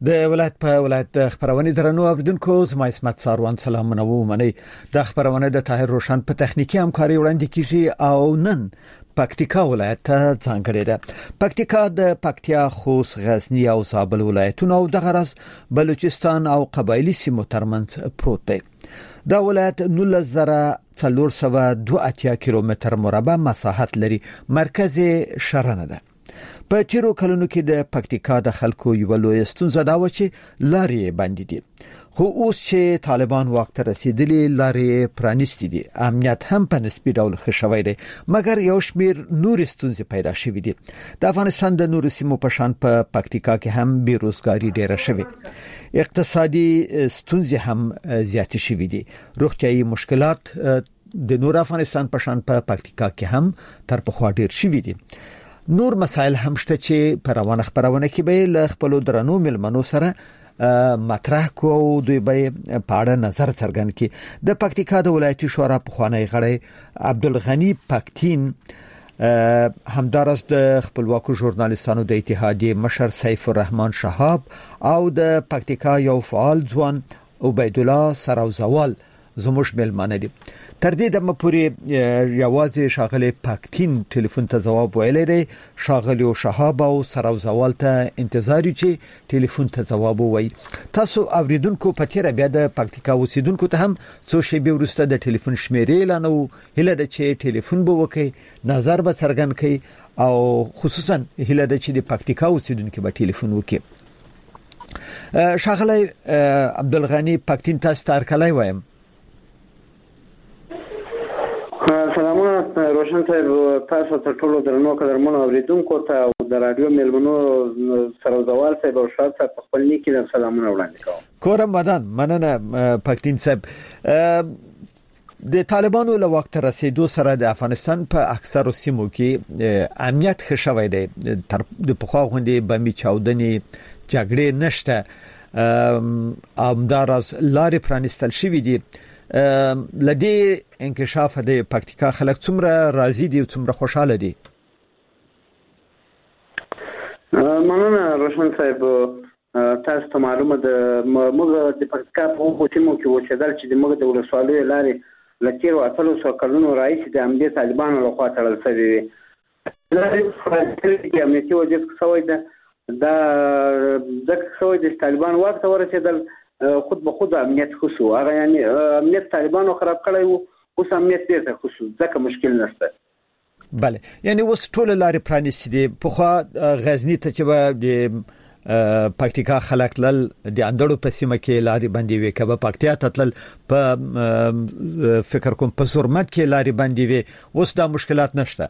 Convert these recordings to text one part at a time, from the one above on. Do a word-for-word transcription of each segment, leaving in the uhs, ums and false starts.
د ولایت په ولایت د خبرونه درنو اوریدونکو زما اسمت ساروان سلامونه وو منی د خبرونه د طاهر روشن په تخنیکی همکاري وړاندې کیږي او نن پکتیکا ولایت ته ځانګړې ده. پکتیکا د پکتیا، خوست، غزنی او زابل ولایتونو او د غرس بلوچستان او قبایلی سیمو ترمنځ پروت دی. دا ولایت نولس زره څلور سوه دوه اتیا کیلومتر مربع مساحت لري. مرکز شرنه ده. په تیرو کلونو کې د پکتیکا د خلکو یو لوی ستونزه دا و چې لارې بندې دي. خو اوس چې طالبان واک ته رسیدلي لارې پرانیستي دي. امنیت هم په نسبي ډول ښه شوی دی، مګر یو شمیر نور ستونزې پیدا شوې دي. د افغانستان د نورو سیمو په شان په پکتیکا کې هم بیروزګاری ډیره شوې، اقتصادي ستونزې هم زیات شوې دي. روغتیايي مشکلات د نور افغانستان په شان په پکتیکا کې هم تر پخوا ډیر شوې دي. نور مسائل هم شته چې په روانه خبرونه کې به ل خپل درنو ملمنو سره مطرح کو او دوی به په اړه نظر څرګند کړي. د پکتیکا د ولایتي شورا په خوانی غړی عبدالغنی پکتین همدارس د خپلواکو ژورنالیستانو د اتحادیې مشر سیف الرحمن شهاب او د پکتیکا یو فعال ځوان عبید الله سراوزوال زموږ ملمانه دي. تر دې دمه پورې یوازې شاغلی پکتین ټلیفون ته جواب ویلی دی. شاغلی شهاب او سراوزوال ته انتظار چې ټلیفون ته جواب ووایي. تاسو اوریدونکو په تیر بیا د پکتیکا اوسیدونکو ته هم څو شیبې وروسته د ټلیفون شمیرې اعلان او هله د چې ټلیفون به وکړي، نظر به څرګند کړي او خصوصا هله د چې د پکتیکا اوسیدونکو به ټلیفون وکړي. شاغلی عبدالغنی پکتین تاسو ته هرکلی وایم. سلامونه روشن صاحب، تاسو ته ټول درنو قدرمنو اوریدونکو ته او د رادیو ملمنو سراوزوال صاحب او شاد صاحب خپل نیکی د سلامونه وړاندې کوم. کورم مدان مننه پکتین صاحب. د طالبانو له وخت رسیدو سره د افغانستان په اکثر سیمو کې امنیت ښه شوی دی. تر د پخوا غونډې بمي چاودنې جګړې نشته، امدارز لارې پرانستل شوې دي. لدی انکشاف د پکتیکا خلک څومره راضي دي او څومره خوشاله دي؟ مننه روشن صاحب، تاسو ته معلومه ده موږ د پکتیکا په هغو سیمو کې اوسېدل چې د موږ د ولسوالیو لارې له تېرو اتلس سوو کلونو راهیسې د همدې طالبانو لخوا تړل شوې وې. لارې پرانستل امنیتي وجه څخه شوی ده. دا ځکه شوی ده چې طالبان واک ته ورسېدل، خود به خود امنیت خصو هغه یعنی امنیت طالبانو خراب کړی وو، اوس امنیت بیرته خصو ځکه مشکل نشته. بله، یعنی اوس ټول لارې پرانیستې دي. پخوا غزنی ته چې به د پکتیکا خلک تلل د اندړو په سیمه کې لارې بندې وي، که به پکتیا ته تلل په فکر کوم په زرمت کې لارې بندې وي. اوس دا مشکلات نشته.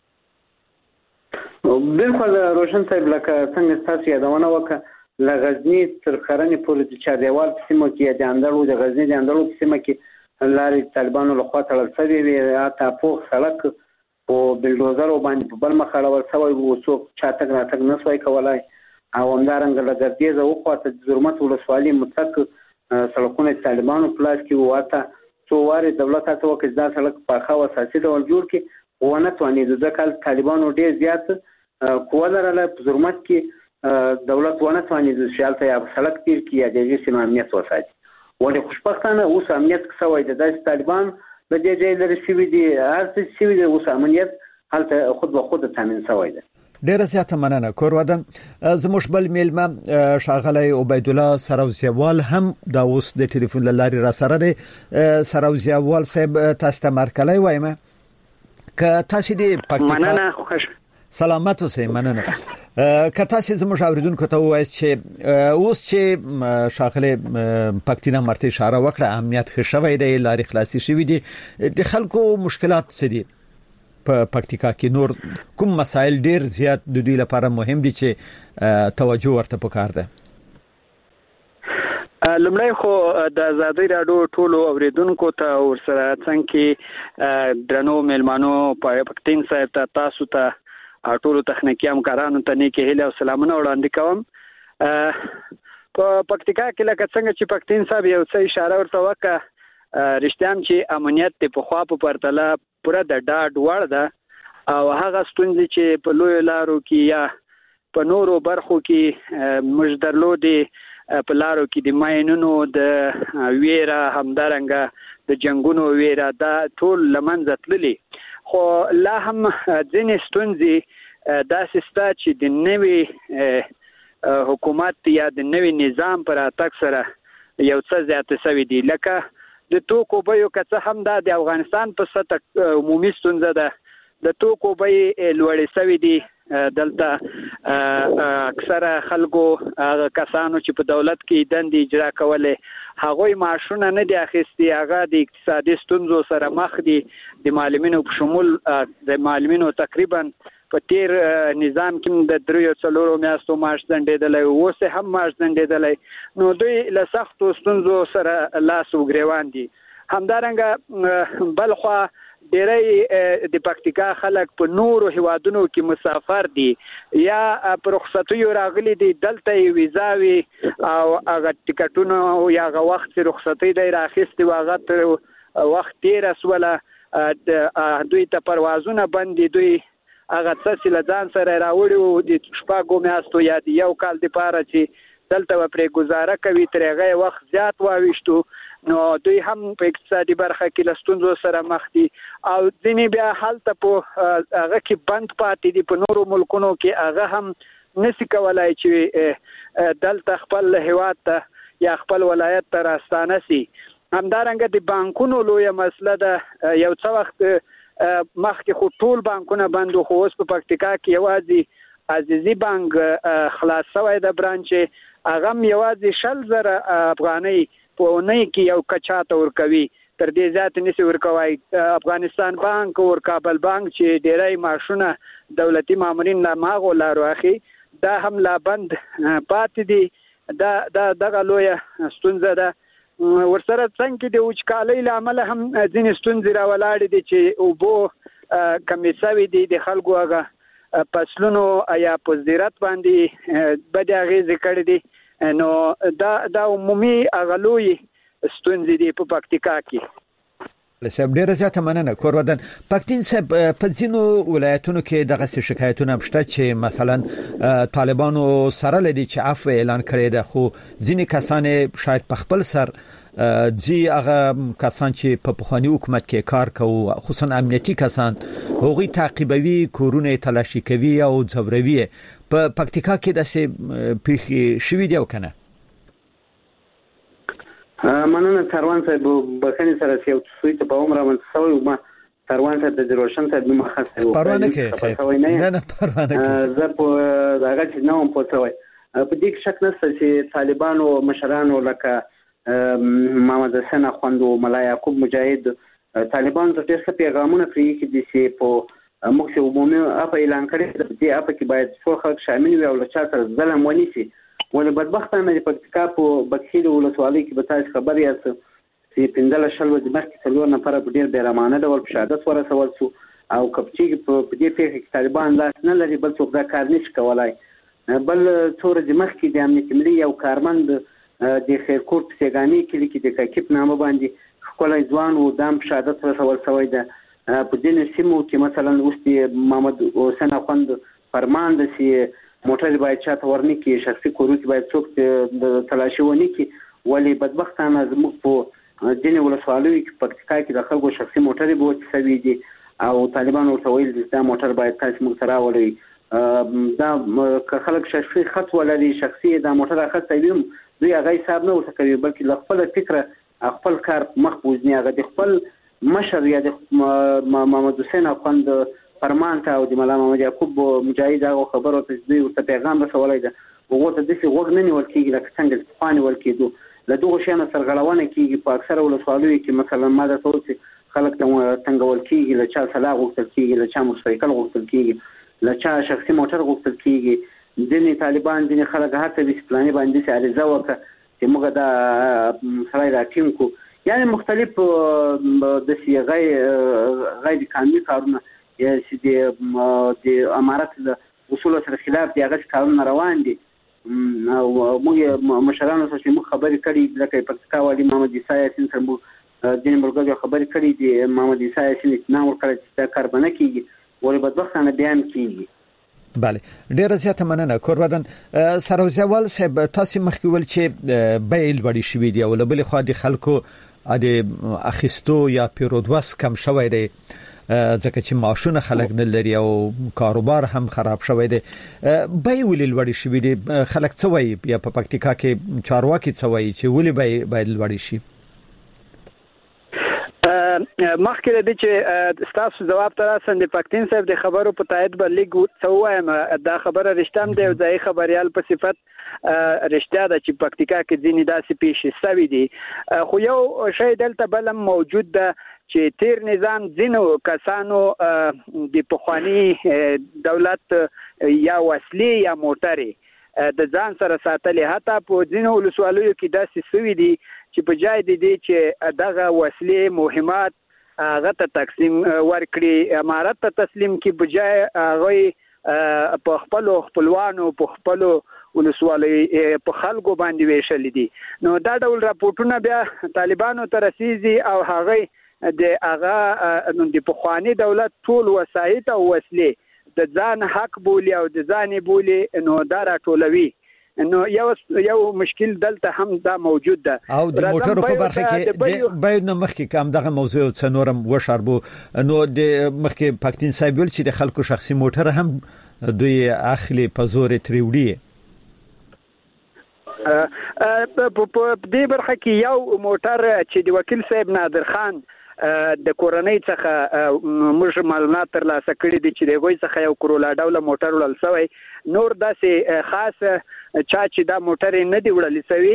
بالکل روشن صاحب، لکه څنګه تاسو یادونه وکړه له غزنی تر خرنې پورې د چاردیوال په سیمه کې د اندړو د غزنی د اندړو په سیمه کې لارې طالبانو لخوا تړل شوې وې. حتی پوخ سړک په بلډوزرو باندې په بل مخ اړول شوی و، څوک چا تګ راتګ نه شوی کولی. او همدارنګه له ګردیزه وخواته د زرمت ولسوالۍ متک سړکونه طالبانو په لاس کې وو. حتی څو وارې دولت هڅه وکړه چې دا سړک په ښه او اساسي ډول جوړ کړي، خو ونه توانېدو ځکه طالبانو ډېر زیات قوه لرله. په زرمت کې دولت ونه توانېدو چې هلته یا سړک تېر کړي یا د هغې سیمې امنیت وساتي. ولې خوشبختانه اوس امنیت شوی دی. داسې طالبان له دې ځای لرې شوي دي، هر څه شوي دي، اوس امنیت هلته خود به خود تامین شوی دی. ډیره زیاته مننه. کورودن زموږ بل میلمه شاغلی عبید الله سراوزیوال هم دا اوس د ټلیفون له لارې را سره دی. سراوزیوال صاحب تاسو ته مرکلی وایم که تاسو دې پکتیکا مننه خوش سلامت اوسئ. مننه. که تاسو زموږ اوریدونکو ته وایي چې اوس چې شاغلی پکتینا مرته اشاره وکړه امنیت ښه شوی دی، لارې خلاصې شوې دي، د خلکو مشکلات څه دي په پکتیکا کې؟ نور کوم مسایل ډیر زیات د دوی لپاره مهم دي چې توجه ورته پکار ده؟ لمړی خو د آزادۍ راډیو ټولو اوریدونکو ته ورسره څنګه درنو مېلمانو پکتین صاحب ته، تاسو ته، ټولو تخنیکی همکارانو ته نیکې هیلې او سلامونه وړاندې کوم. په پکتیکا کې لکه څنګه چې پکتین صاحب یو څه اشاره ورته وکړه، رښتیا هم چې امنیت د پخوا په پرتله پوره د ډاډ وړ ده او هغه ستونزې چې په لویو لارو کې یا په نورو برخو کې موږ درلودې په لارو کې د ماینونو د ویره همدارنګه د جنگونو ویره دا ټول لمنځه تللي خو لا هم ځینې ستونزې داسې سته چې د نوي حکومت یا د نوي نظام پر اتاک سره یو څه زیاته شوی دی لکه د توکو بیو که څه هم دا د افغانستان په سطح عمومي ستونزه ده د توکو بیې لوړې شوي دي دلته اکثره خلکو هغه کسانو چې په دولت کې دندې اجرا کولې هغوی معاشونه نه دي اخیستي هغه د اقتصادي ستونزو سره مخ دي د معلمینو په شمول د معلمینو تقریبا په تیر نظام کې د دریو څلورو میاشتو معاش ځنډېدلی اوس هم معاش ځنډېدلی نو دوی له سختو ستونزو سره لاس وګریوان دي همدارنګه بلخوا ډېری د پکتیکا خلک په نورو هیوادونو کې مسافر دي یا په رخصتیو راغلي دي دلته یې ویزاوي او هغه ټیکټونه یا هغه وخت چې رخصتۍ دی راخیستې وو هغه تر وخت تېره سوله دوی ته پروازونه بند دي دوی هغه څه چې له ځان سره راوړي وو د شپږو میاشتو یا د یو کال دپاره چې دلته به پرې ګزاره کوي تر هغه وخت زیات واویشتو نو دوی هم په اقتصادي برخه کې له ستونزو سره مخ دي او ځینې بیا هلته په هغه کې بند پاتې دي په نورو ملکونو کې هغه هم نشي کولای چې دلته خپل هیواد ته یا خپل ولایت ته راستانه سي همدارنګه د بانکونو لویه مسله ده یو څه وخت مخکې خو ټول بانکونه بند خو اوس په پکتیکا کې یوازې عزیزي بانک خلاص شوی د برانچ هغه هم یوازې شل زره افغانۍ په اونۍ کې یو کچا ته ورکوي تر دې زیات نشي ورکوي افغانستان بانک او کابل بانک چې ډېری معاشونه دولتي مامورین لا ماغو لارو اخی دا هم لا بند پاتې دي دا دا دغه لویه ستونزه ده ورسره څنګه د وچکالۍ له امله هم ځینې ستونزې راولاړې دي چې اوبو کمې شوي دي د خلکو هغه فصلونو یا په زراعت باندې بدې اغېزې کړې دي نو دا دا عمومي اغلوی ستونزې دي په پکتیکا کې لسب ډیره زیاته مننه کور ودان پکتین صاحب په ځینو ولایتونو کې دغه شکایتونه مشته چې مثلا طالبانو سره لدی چې عفو اعلان کړی ده خو ځینې کسان شاید په خپل سر جی هغه کسان چې په پخوانی حکومت کې کار کوي خصوصا امنیتي کسان هغوی تعقیبوي کورونه تلاشي کوي او ځوروي په پکتیکا کې داسې پیښې شوې دي او کنه مننه تروان صاحب بخنی سره یو څه ته په عمره من سوي ما تروان صاحب د روشن صاحب نو مخه پروانه کې نه نه پروانه کې زه په هغه چې نو په څوي په دې کې شک نشته چې طالبانو مشرانو لکه محمد حسین اخوند او ملا یعقوب مجاهد طالبان ته څه پیغامونه کوي چې د په مخه عمومي اپ اعلان کړی د دې اپ کې باید څو خلک شامل وي او له چا سره ظلم ونی شي ولې بدبختانه د پکتیکا په بکخیل ولسوالۍ کې به تاسو خبر یاست چې پندله شل ورځې مخکې څلور نفر په ډیر بیرمانه ډول په شهادت ورسول شو او کپچې په دې پیښه کې طالبان لاس نه لري بل څوک دا کار نشي کولای بل څو ورځې مخکې د امنیت ملي یو کارمند د خیرکوټ په سیګانی کې کې د کاکیپ نامه باندې خپل ځوان او دام په شهادت ورسول شوی ده په دې سیمو کې مثلا اوس د محمد حسین اخوند فرمان د سی موټر باید چاته ورني کې شخصي کورو کې باید څوک د تلاشي ونی کې ولی بدبختانه زموږ په ځینې ولسوالیو کې پکتیکا کې د خلکو شخصي موټر به وڅوي دي او طالبان ورته ویل چې دا موټر باید تاسو موږ سره ولري دا خلک شخصي خط ولري شخصي دا موټر اخته وي دوی هغه حساب نه ورته کوي بلکې ل خپل فکر خپل کار مخ بوزنی هغه د خپل مشر یا د محمد حسین اخوند فرمان ته او د مولا محمد یعقوب مجاهد هغه خبرو ته دوی ورته پیغام رسولای ده وګورئ د دې وګ نه نیول کېږي لکه څنګه چې پانی ول کېدو له دغه شیانو سرغړونه کېږي په اکثره ولسوالیو کې مثلا ماده توڅ خلک ته څنګه ول کېږي له چا صلاح غوښتل کېږي له چا موټرسایکل غوښتل کېږي له چا شخصي موټر غوښتل کېږي ځینې طالبان ځینې خلک هڅه وکړي پلانې باندې چې عریضه وکړه چې موږ دا سړی راټیم کو یعنی مختلف د صيغه غیر قانوني کارونه یا چې د امارات د اصول سره خلاف دي هغه کارونه روان دي او موږ مشرانو سره موږ خبرې کړې لکه پکتیکا والی محمد عیسی یاسین سره موږ د مرګو خبرې کړې دي محمد عیسی یاسین نه ورکړل چې دا کار بنه کیږي ولې بدبختانه بیان کیږي بله ډیره زیاته مننه کوردن سروزیوال صاحب تاسو مخکې ول چې بیل وړي شوې دی او بل خو د خلکو د اخیستو یا پیرودوس کم شوی دی ځکه چې معاشونه خلک نه لري او کاروبار هم خراب شوی دی بیل ولې وړي شوې دی خلک څه وایي یا په پکتیکا کې چارواکي څه وایي چې ولې بیل وړي شي مخکې د چې تاسو جواب تر اساس د پکتین صاحب د خبرو په تایید باندې څه وایم دا خبره رښتام دی او ځای خبريال په صفت رښتیا ده چې پکتیکا کې ځینې داسې پیښې شوي دي خو یو شی دلته بلم موجود ده چې تیر نظام ځینو کسانو د پخوانی دولت یا وسلې یا موټرې د ځان سره ساتلې حتی په ځینو ولسوالیو کې داسې شوي دي چې په جای دي چې دغه وسلې مهمات هغه ته تقسیم ورکړي امارت ته تسلیم کی بجای هغه په خپل خپلوانو په خپل ولسوالۍ په خلکو باندې ویشل دي نو دا ډول راپورټونه بیا طالبانو ته رسیږي او هغه د هغه د پخوانی دولت ټول وسایط او وسلې د ځان حق بولی او د ځان بولی نو دا راټولوي نو یو یو مشکل دلته هم دا موجود ده او د موټرو په برخه کې د باید نو مخکې کوم دغه موضوع څنورم وشاربو نو د مخکې پکتین صاحب ول چې د خلکو شخصي موټر هم دوی اخلي په زور تریوډي په دې برخه کې یو موټر چې د وکیل صاحب نادر خان د کورنۍ څخه موږ معلومات ترلاسه کړي دي چې دغه څخه یو کرولا ډول موټر ولل سوی نور داسې خاص چا چې دا موټر نه دی وړل سوی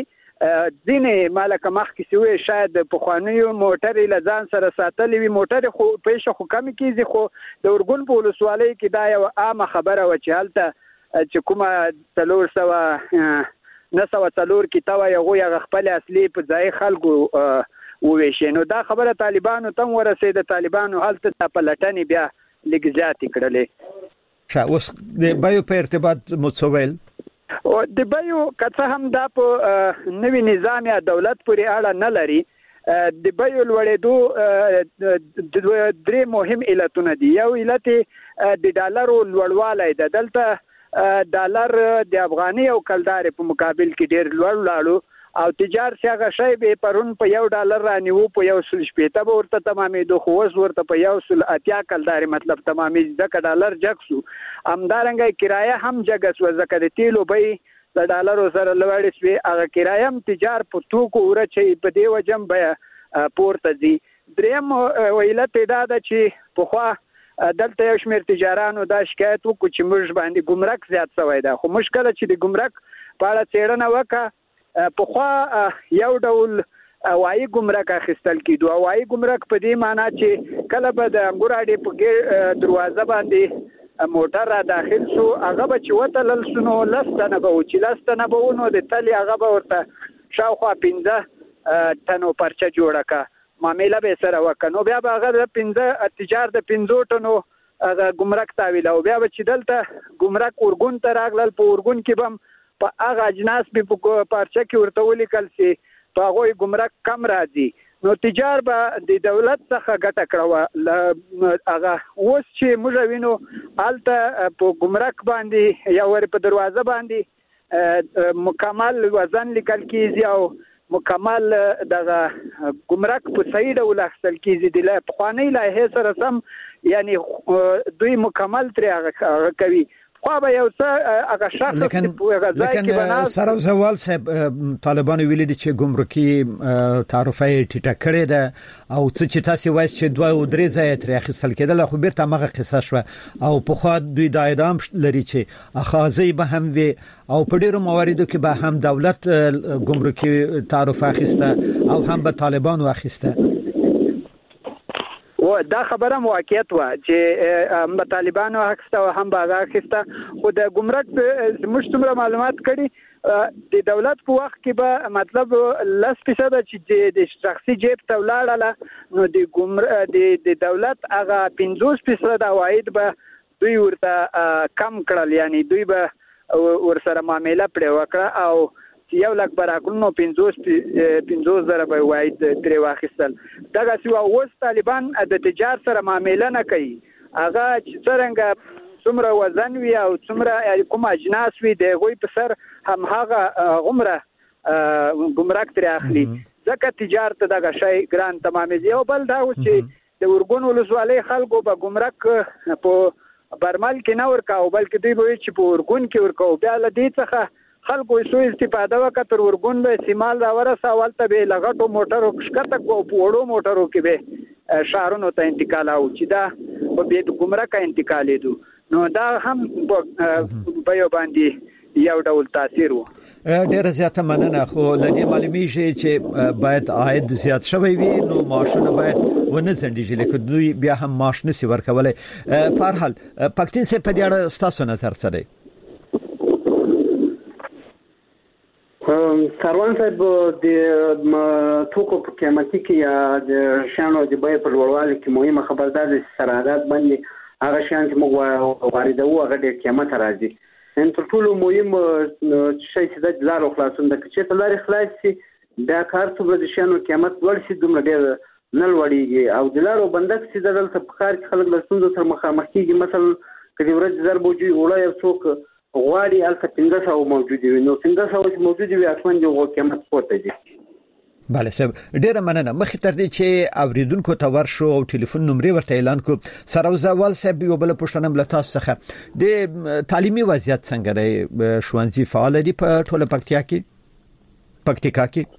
ځینې مالک مخ کې سوی شاید په خوانیو موټر لزان سره ساتلې وي موټر خو پېښه خو کم کیږي خو د ورګون په ولسوالۍ کې دا یو عامه خبره و چې حالته چې کومه تلور سوا نه سوا تلور کې تا یو یو خپل اصلي په ځای خلکو وویشي نو دا خبره طالبانو ته ورسېده طالبانو حالت ته پلټنې بیا لږ زیاتې کړلې شا اوس د بایو په ارتباط متصویل او د بایو کڅه هم دا په نوی نظام یا دولت پورې اړه نه لري د بایو لوړېدو د درې مهم علتونه دي یو علت د ډالرو لوړوالی ده دلته ډالر د افغاني او کلدار په مقابل کې ډېر لوړ لاړو او تجار څنګه شی به پرون په یو ډالر رانیو په یو سل شپېته به ورته تمامېدو خو اوس ورته په یو سل اتیا کلدار مطلب تمامېږي ځکه ډالر جګ شو همدارنګه کرایه هم جګ شو ځکه د تیلو بیې د ډالرو سره لوړې شوې هغه کرایه هم تجار په توکو ورچې په دې وجه هم بیه پورته ځي دریم علت دا ده چې پخوا دلته یو شمېر تجارانو دا شکایت وکړو چې موږ باندې ګمرک زیات شوی ده خو موږ کله چې د ګمرک په اړه څېړنه وکړه پخوا یو ډول هوایي ګمرک اخیستل کېدو هوایي ګمرک په دې معنی چې کله به د انګور اډې په دروازه باندې موټر را داخل شو هغه به چې وتلل شو نو لس تنه به و چې لس تنه به و نو د تلې هغه به ورته شاوخوا پنځه تنو پرچه جوړه کړه معامله به سره وکړه نو بیا به هغه د پنځه تجار د پنځو ټنو هغه ګمرک تاویل او بیا به چې دلته ګمرک ورګون ته راغلل په ورګون کې به په هغه اجناس به په پارچه کې ورته ولیکل شي په هغوی ګمرک کم راځي نو تجار به د دولت څخه ګټه کړه هغه اوس چې موږ وینو هلته په ګمرک باندې یا ور په دروازه باندې مکمل وزن لیکل کېږي او مکمل دغه ګمرک په صحیح ډول اخیستل کېږي د پخوانۍ لایحې سره سم یعنی دوی مکمل ترې هغه کوي خو به یو څه هغه شخص په غزا کې بنا سره زوال صاحب طالبان ویلي دي چې ګمرکي تعرفه ټیټه کړې ده او څه چې تاسو وایي چې دوه او درې ځای ترې اخیستل کېدل خو بیرته مغه قصه شو او په خو دوی د اعدام لري چې اخاذي به هم وي او په ډیرو مواردو کې به هم دولت ګمرکي تعرفه اخیسته او هم به طالبان واخیسته و دا خبره واقعیت و چې هم طالبانو اخیسته او هم باغ اخیسته خو د ګمرک موږ څومره معلومات کړي د دولت په وخت کې به مطلب لس فیصد چې د شخصي جیب ته ولاړله نو د ګمرک د دولت هغه پنځوس فیصد عواید به دوی ورته کم کړل یعنی دوی به ورسره معامله پرې وکړه او یو لک براکونو پنځوس پنځوس زره به واید ترې واخیستل دغه سی اوس طالبان د تجارت سره معامله نه کوي هغه چې څنګه څومره وزن وي او څومره کوم اجناس وي د غوي په سر هم هغه غمره ګمرک تر اخلي ځکه تجارت دغه شی ګران تمامېږي. او بل دا و چې د ورګون ولسوالۍ خلکو په ګمرک په برمل کې نه ورکاو بلکې دوی به چې په ورګون کې ورکاو. بیا له دې څخه خلکو سو استفاده وکړه تر ورګون به سیمال را ورسه ولته به لغټو موټرو ښکته کو په وړو موټرو کې به شهرونو ته انتقال او چې دا په بیت ګمرک انتقالېدو نو دا هم په یو باندې یو ډول تاثیر وو. ډېر زیاته مننه. خو لدی معلومیږي چې باید عاید زیات شوی وي نو معاشونه باید ونه ځنډیږي لکه دوی بیا هم معاش نسی ورکولای. په هر حال پښتون سه په دې اړه ستاسو نظر څه دی؟ کاروان صاحب د توکو په قیمتي کې یا د شانو د بیې په لوړوالي کې مهمه خبردار دي سرحدات باندې هغه شان چې موږ واردوو هغه د قیمت راځي. ان تر ټولو مهم شی چې د لارو خلاصون د چې په لارې خلاص شي دا کار څومره د شانو قیمت لوړ شي دومره ډېر نه لوړیږي او د لارو بندک چې د دلته په کار کې خلک له ستونزو سره مخامخ کېږي. مثلا کله ورځ زر بوجي وړه یو څوک غواړي الته پنځه سوه موجود وي نو پنځه سوه چې موجود وي اصلا یو قیمت پورته دي. بله صاحب ډیره مننه. مخې تر دې چې اوریدونکو ته ورشو او ټلیفون نمبر ورته اعلان کو سروزوال صاحب یو بل پښتنه مل تاسو څخه د تعلیمي وضعیت څنګه دی؟ ښوونځي فعال دي په ټوله پکتیا کې؟ پکتیکا کې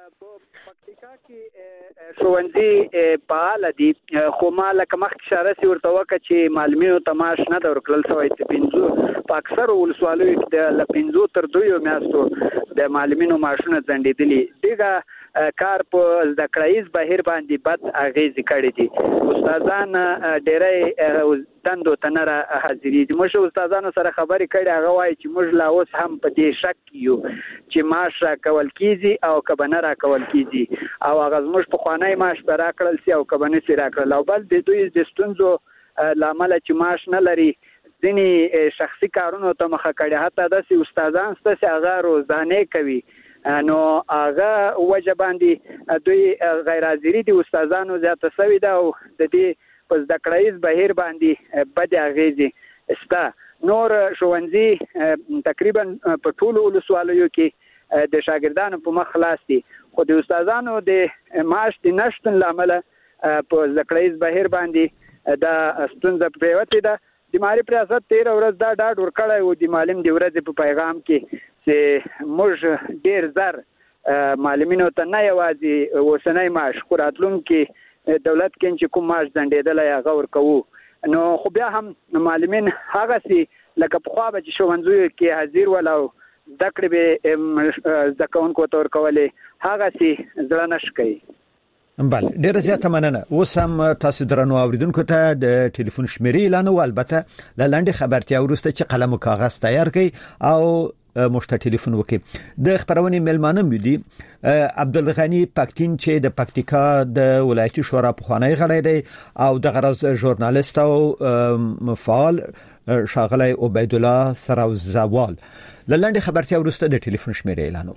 ښوونځي فعال دي خو ما لکه مخکې اشاره سي ورته وکړه چې معلمینو ته معاش نه ده ورکړل شوی چې پنځو په اکثرو ولسوالیو کې د له پنځو تر دویو میاشتو د معلمینو معاشونه ځنډېدلي. دغه کار په زده کړایز بهیر باندې بد اغیزې کړې دي. استادان ډېری دندو ته نه حاضرېږي. موږ استادانو سره خبرې کړې هغه وایي چې موږ لا اوس هم په دې شک یو چې معاش راکول کیږي او که به نه راکول کیږي او هغه زموږ پخوانی معاش به راکړل سي او که به نه سي راکړل. او بل د دوی د ستونزو له امله چې معاش نه لري ځینې شخصي کارونو ته مخه کړي حتی داسې استادان شته چې هغه روزانې کوي نو هغه وجه باندې دوی غیر حاضري دي استادانو زیاته شوې ده او د دې په زده کړایز بهیر باندې بدې اغیزې شته. نور ښوونځي تقریبا په ټولو ولسوالیو کې د شاګردانو په مخ خلاص دي خو د استادانو د معاش د نشتون له امله په زده کړایز بهیر باندې دا ستونزه پرېوتې ده. د معلم ریاست تیره ورځ دا ډاډ ورکړی و د معلم د ورځې په پیغام کې چې موږ ډېر زر معلمینو ته نه یوازې اوسنی معاش خو راتلونکي دولت کې چې کوم معاش ځنډېدلی هغه ورکوو. نو خو بیا هم معلمین هغسې لکه پخوا به چې ښوونځیو کې حاضر ول او زده کړې به زده کوونکو ته ورکولې هغسې زړه نه ښه کوي. بله ډیره زیاته مننه. اوس هم تاسو درنو اوریدونکو ته د ټلیفون شمیرې اعلان او البته د لاندې خبرتیا وروسته چې قلم او کاغذ تیار کړئ او مشته ټلیفون وکړي. د خبرونې ملمانه مې دي عبدالغنی پکتین چې د پکتیکا د ولایتي شورا پخوانی غړی دی او د غرض ژورنالیست او فعال شاغلی عبید الله سروزوال. د لاندې خبرتیا وروسته د ټلیفون شمیرې اعلان.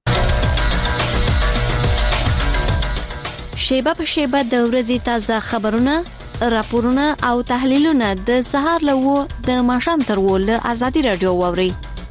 شیبه په شیبه د ورځې تازه خبرونه، راپورونه او تحلیلونه د سهار له د ماښام تر ول ازادي رادیو ووري.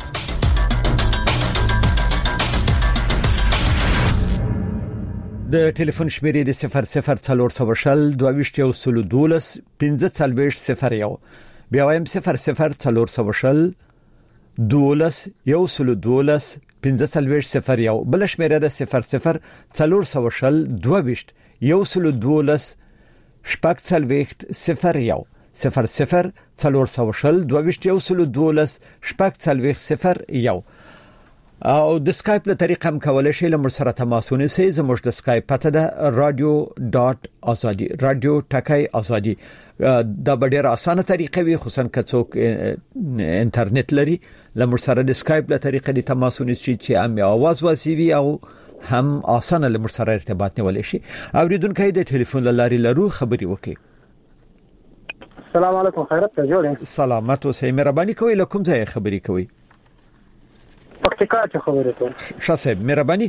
د ټلیفون شمیرې د صفر صفر څلور څلور شل دوه ویشت یو سل دولس پنځه څلوېښت صفر یو بیا وایم صفر صفر څلور څلور شل دولس یو سل دولس پنځه څلوېښت صفر یو بل شمیره د صفر صفر څلور څلور شل دوه ویشت یو سل دولس شپږ څلوېښت صفر یو صفر صفر څلور څلور شل دوه ویشت یو سل دولس شپږ څلوېښت صفر یو. او د سکایپ له طریقه هم کولای شئ له موږ سره تماس ونیسئ. زموږ د سکایپ پته ده رادیو ډاټ ازادي رادیو ټکای ازادي. دا ډېره اسانه طریقه وي خصوصا که څوک انټرنیټ لري له موږ سره د سکایپ له طریقه د تماس ونیسئ چې هم आवाज واسي او هم اسانه له موږ سره ارتباط نیولای شي. اوریدونکو د ټلیفون لاري لرو خبري وکړي. السلام علیکم خیرت ته جوړ. سلامات اوسئ. مهرباني کوئ له کوم ځای خبري کوئ؟ پکتیکا څخه خبرې کوم. شاسب مهرباني.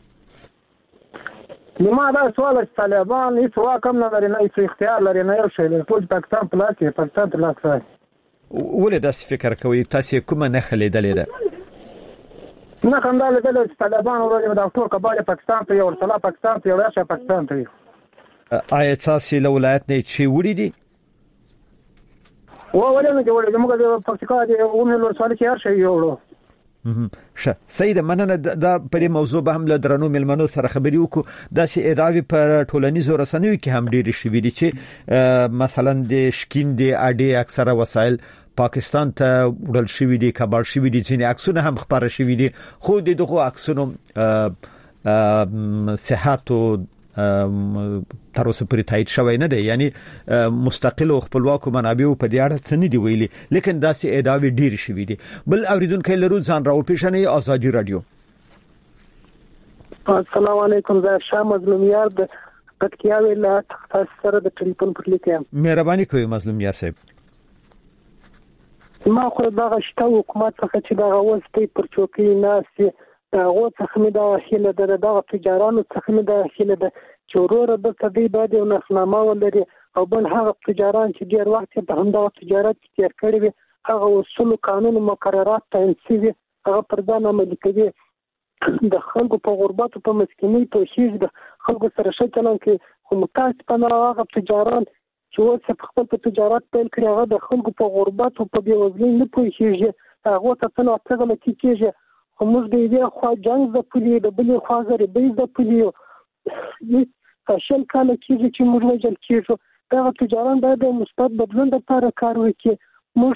نو ما دا سوال چې طالبان هیڅ واکم نه لري نه هیڅ اختیار لري نه یو شی له ټول پاکستان په لاس کې پاکستان په لاس کې. ولې داسې فکر کوي تاسو کومه نه خلیدلې ده؟ نه خندا له دې طالبان ورته د ټول کباله پاکستان ته یو سلا پاکستان ته یو راشه پاکستان ته آیا تاسو له ولایت نه چی وړي دي؟ و ولې نه جوړه موږ د پکتیکا د ومه لور سوال کې هر شي یوړو. ښه سید مننه دا په موضوع به هم له درنو ملمنو سره خبرې وکړو. داسې ادعاوې پر ټولنیزو رسنیو کې هم ډېرې شوې دي چې مثلا د شکین د اډي اکثره وسایل پاکستان ته وړل شوې دي، کبار شوې دي، ځینې عکسونه هم خبره شوې دي، خو د دغه عکسونو صحت او تر اوسه پرې تایید شوی نه دی، یعنی مستقل او خپلواک منابع په دې اړه څه نه دی ویلي، لیکن داسې ادعاوې ډېر شوې دي. بل اوریدونکو لرو ځان راو پیژنې آزادي رادیو. السلام علیکم، زه شاه مظلوم یار د پکتیا ولایت تاسو سره د ټلیفون پر لیکم. مهرباني کوئ مظلوم یار صاحب. ما خو دا شته حکومت څخه چې دا وسته پر چوکۍ ناسي دا غو څخه مې دا هیله ده، دا تجارانو څخه مې دا هیله ده چې ورور د تدې باندې یو نسنامه ولري او بل هغه تجاران چې ډیر وخت په همدا تجارت کې تیر کړی وي هغه اصول قانون مقررات تعین وي هغه پر ځان عملي کوي. د خلکو په غربت او په مسکینۍ په شیز د خلکو سره ښه چلند کوي، خو متاسفانه هغه تجاران چې اوس په خپل په تجارت پیل کړی هغه د خلکو په غربت او په بېوزلۍ نه پوهېږي، هغه ته څه نه څه غلطي کېږي. خو موږ د یوې خوا جنګ ځپلي، د بلې خوا غریبۍ ځپلي، شل کاله کېږي چې موږ وژل کېږو. دغه تجاران باید د مثبت بدلون لپاره کار وکړي. موږ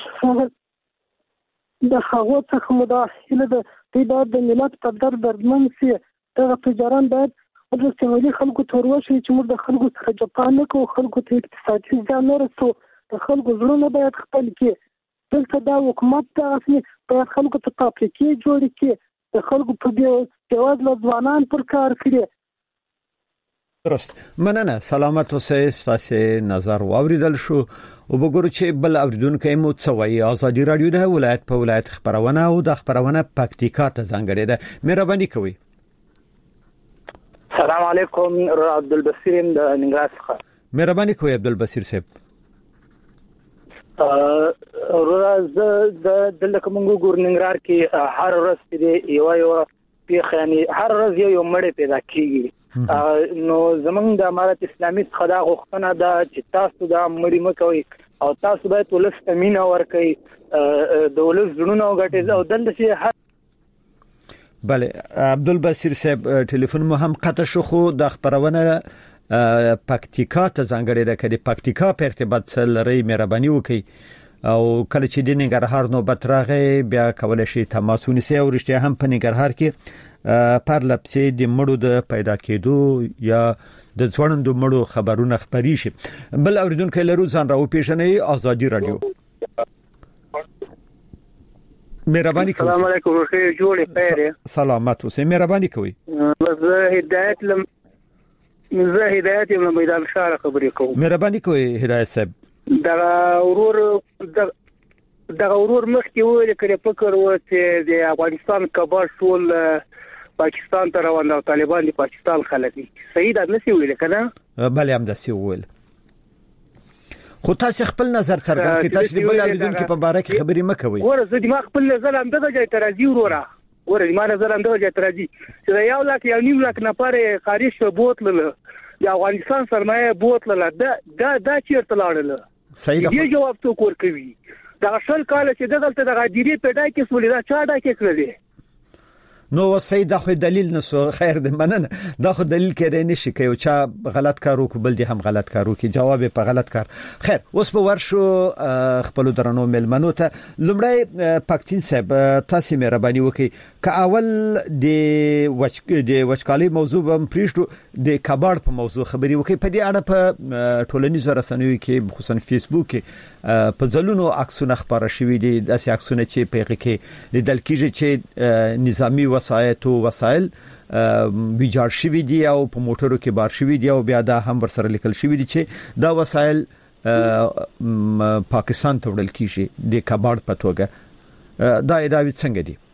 د هغو څخه مو دا هیله ده دوی باید د ملت په درد دردمن شي. دغه تجاران باید وروستي خلکو ته وروښيي چې موږ د خلکو څخه جفا نه کوو، خلکو ته اقتصادي زیان نه رسوو، د خلکو زړونه باید خپل کړي. دلته دا حکومت دغسې باید خلکو ته فابریکې جوړې کړي، د خلکو په بېوزله ځوانان پر کار کړي. درست، مننه. سلامت اوسئ. ستاسو نظر واوریدل شو او وګورو چې بل اوریدونکو مو څه وایي. آزادي رادیو ده ولایت په ولایت خبرونه او د خبرونه پکتیکا ته ځانګړې ده. مهرباني کوئ. السلام علیکم، عبدالبصیر د ننګرهار څخه. مهرباني کوئ عبدالبصیر صاحب. ورځ د دلته کوم ګور ننګرهار کې هر ورځ دې یو یو پیښ یعنی هر ورځ یو مړی پیدا کیږي. نو زمونږ د امارت اسلامي څخه دا غوښتنه ده چې تاسو دا مړی مکوئ او تاسو باید ولس ته مینه ورکړئ، د ولس زړونه وګټئ او دلته چې بله عبدالبصیر صاحب ټلیفون مو هم قطع شو، خو د خبرونه پکتیکا ته ځانګړې ده. کله پکتیکا په ارتباط سره لري مهرباني وکړئ او کله چې د ننګرهار نوبت راغی بیا کولای شي تماس ونیسئ او رښتیا هم په ننګرهار کې پر لپسې د مړو د پیدا کېدو یا د ځوړندو مړو خبرونه خبري شي. بل اوریدونکو لرو ځان راو پیژنې آزادي رادیو. مهرباني کوئ. السلام علیکم، خیر جوړې خیر. سلامت اوسئ. مهرباني کوئ. زه هدایت لم زه هدایت یم میدان شهر خبرې کوم. مهرباني کوئ هدایت صاحب. دا ورور دا ورور مخکې ویل کړي فکر و چې د افغانستان کبار ټول پاکستان ته روان دي، طالبان د پاکستان خلک دي. صحیح ده نسی ویل کنه؟ بله هم داسې ویل. خو تاسو خپل نظر څرګند کړئ، تاسو د بل اوریدونکو په باره کې خبرې مه کوئ. ور زه د ما خپل نظر هم دغه ځای ته راځي وروره، ور د ما نظر هم دغه ځای ته راځي چې یو لاک یو نیم لاک نفر خارج شو بوتل د افغانستان سرمایه بوتل دا دا دا چیرته لاړل؟ صحیح ده. دې جواب څوک ورکوي؟ دا شل کال چې دغلت د غادری پیدا کې سولې دا چا دا کې کړلې؟ نو سید دا خو دلیل نسو. خیر دې مننه. دا خو دلیل کېدای نشي که یو چا غلط کار وکړي بل دې هم غلط کار وکړي، جواب په غلط کار. خیر اوس په ورشو خپل درنو ملمنو ته. لمړی پاکتین صاحب تاسو مهرباني وکړئ که اول د وچ د وچکالي موضوع هم پریښتو د کباړ په موضوع خبري وکړئ. په دې اړه په ټولنیزو رسنیو کې خصوصا فیسبوک کې په ځلونو عکسونه خبره شوې دي، داسې عکسونه چې په هغه کې لیدل کېږي چې نظامی وسایط او وسایل ویجاړ شوي دي او په موټرو کې بار شوي دي او بیا دا هم ورسره لیکل شوي دي چې دا وسایل پاکستان ته وړل کیږي د کباړ په توګه. دا ادعاوې څنګه دي؟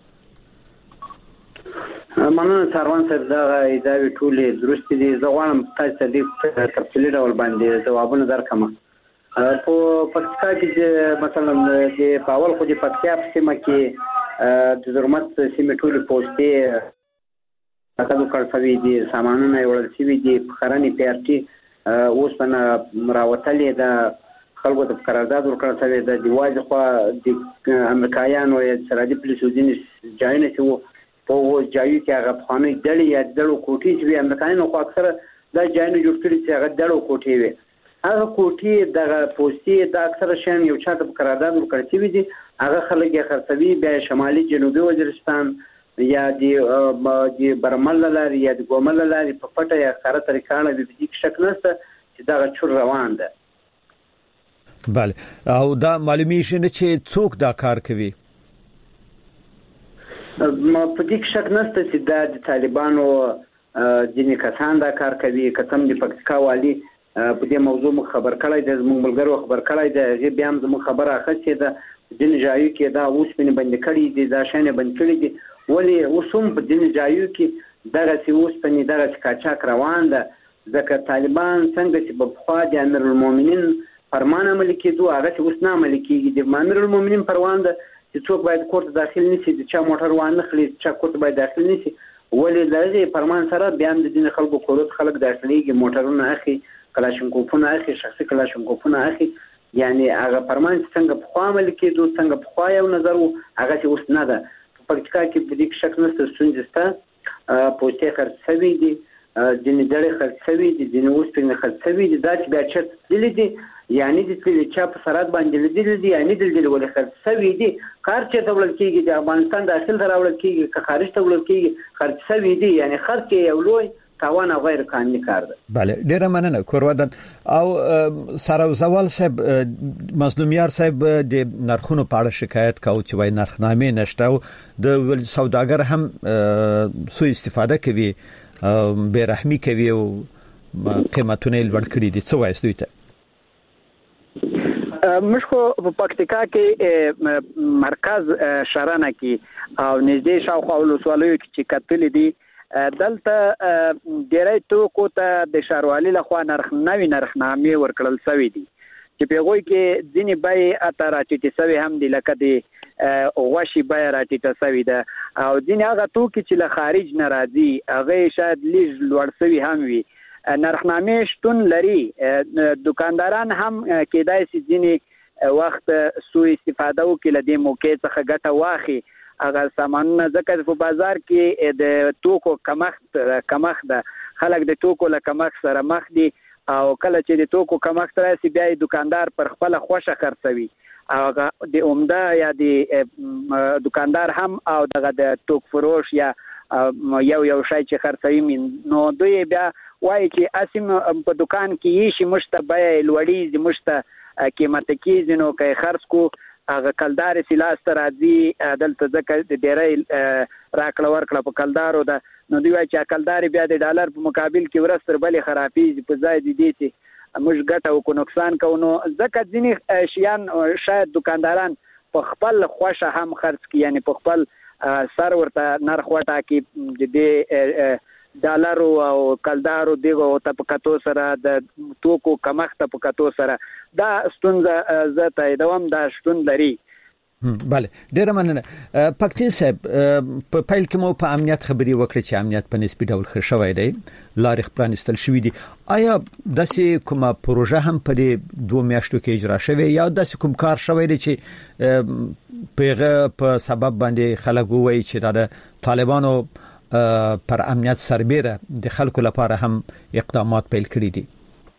مننه سروان صاحب، دا ادعاوې ټولې درست دي. زه غواړم تاسو ته د تفصیلي ډول باندې ځوابونه درکړم. په پکتیکا کې مثلا د پاول خو د پکتیا په سیمه کې د زرمت سیمه ټولې پوسټې تاسو کار کوي دي سامانونه وړل شوي دي خراني پیارتي اوس په راوتلې د خلکو د قرارداد ورکړل شوی د دیواز خو د امریکایانو یا سرحدي پولیسو ځینې ځایونه چې وو په ځایو کې هغه افغاني ډلې یا ډلو کوټې چې وي امریکایانو خو اکثره دا ځایونه جوړ کړي چې هغه ډلو کوټې وي هغه کوټې دغه پوسټې د اکثره شیان یو چا د قرارداد ورکړل شوی دي هغه خلک یې خرڅوي بیا شمالي جنوبي وزیرستان یا د برمل لارې یا د ګومل لارې په پټه یا ښکاره طریقه نه د دې شک نشته چې دغه چور روان ده. بله او دا معلومیږي نه چې څوک دا کار کوي. ما په دې شک نشته چې دا د طالبانو ځینې کسان دا کار کوي قسم د پکتیکا والی په دې موضوع مخ خبر کړی د زموږ ملګرو خبر کړی د بیا هم زموږ خبره اخیستې ده ځینې ځایو کې دا اوس په بند کړی دي دا شانه بند کړی دي ولی اوسم په ځینې ځایو کې دغه سی اوس په دغه کاچاک روان ده ځکه طالبان څنګه چې په خوا د امیر المؤمنین فرمان عملي کېدو هغه چې اوس نه عملي کېږي د امیر المؤمنین پروان ده چې څوک باید کورت داخل نشي د چا موټر وانه خلی چا کورت باید داخل نشي ولې دغه فرمان سره بیا د دین خلکو کورت خلک داخليږي موټرونه اخی کلاشینکوفونه اخی شخصي کلاشینکوفونه اخی یعنی هغه فرمان څنګه په خوا عملي کېدو څنګه په خوا یو نظر هغه چې اوس نه ده په پکتیکا کې په دې شک نشته ستونزسته پوسټې خرڅ شوي دي ځینې ډلې خرڅ شوي دي ځینې اوس پرې خرڅ شوي دي دا چې بیا چېرته تللي دي یعنی د تللي چا په سرحد باندې لیدلي دي یعنی دلته ولې خرڅ شوي دي کار چېرته وړل کېږي د افغانستان داخل ته راوړل کېږي که خارج ته وړل کېږي خرڅ شوي دي یعنی خرڅ یې یو لوی تاوان او غیر قانوني کار ده. بله ډیره مننه کوروادن او سراوزوال صاحب مظلومیار صاحب د نرخونو په اړه شکایت کاوه چې وای نرخنامې نشته او د سوداګر هم سوء استفاده کوي بے رحمي کوي او قیمتونه لوړ کړي دي څه وایي دوی ته؟ مشکو په پکتیکا کې مرکز شرانه کې او نږدې شاوخوا ولسوالیو کې چې کتلې دي دلته ډېری توکو ته د ښاروالۍ لخوا نرخنامې نرخنامې ورکړل شوي دي چې په هغوی کې ځینې بیې اته راټیټې شوې هم دي لکه د غوښې بیه راټیټه شوې ده او ځینې هغه توکي چې له خارج نه راځي هغه شاید لږ لوړ شوي هم وي. نرخنامې شتون لري دکانداران هم کېدای شي ځینې وخت سوء استفاده وکړي له دې موقع څخه ګټه واخلي هغه سامانونه ځکه په بازار کې د توکو کمښت کمښت ده خلک د توکو له کمښت سره مخ دي او کله چې د توکو کمښت راشي بیا دکاندار پر خپل خوښه خرڅوي هغه د عمده یا د دکاندار هم او دغه د توک فروش یا یو یو شای چې خرڅوي نو دوی بیا وایي چې اسیم په دکان کې یې شي مشته بیه لوړیږي مشته قیمت کېږي نو که خرڅ کو هغه کلدار سلاس ته راځي دلته ځکه د ډېری راکړه ورکړه په کلدارو ده نو دوی وایي چې کلدار بیا د ډالر په مقابل کې ورځ تر بلې خرابېږي په ځای د دې چې موږ ګټه وکړو نقصان کوو نو ځکه ځینې شیان شاید دکانداران په خپل خوښه هم خرڅ کړي یعنی په خپل سر ورته نرخ وټاکي د دې ډالرو او کلدارو دغه ته په کتو سره د توکو کمښت په کتو سره دا ستونزه زته دوام دا شتون لري. بله ډیره مننه پکتین صاحب په پیل کې مو په امنیت خبري وکړه چې امنیت په نسبی ډول ښه شوی دی لارې پرانستل شوې دي آیا داسې کومه پروژه هم په دې دوه میاشتو کې اجرا شوې یا داسې کوم کار شوی دی چې پیغه په سبب باندې خلک وایي چې دا طالبانو پر امنیت سربیره د خلکو لپاره هم اقدامات پیل کړي دي؟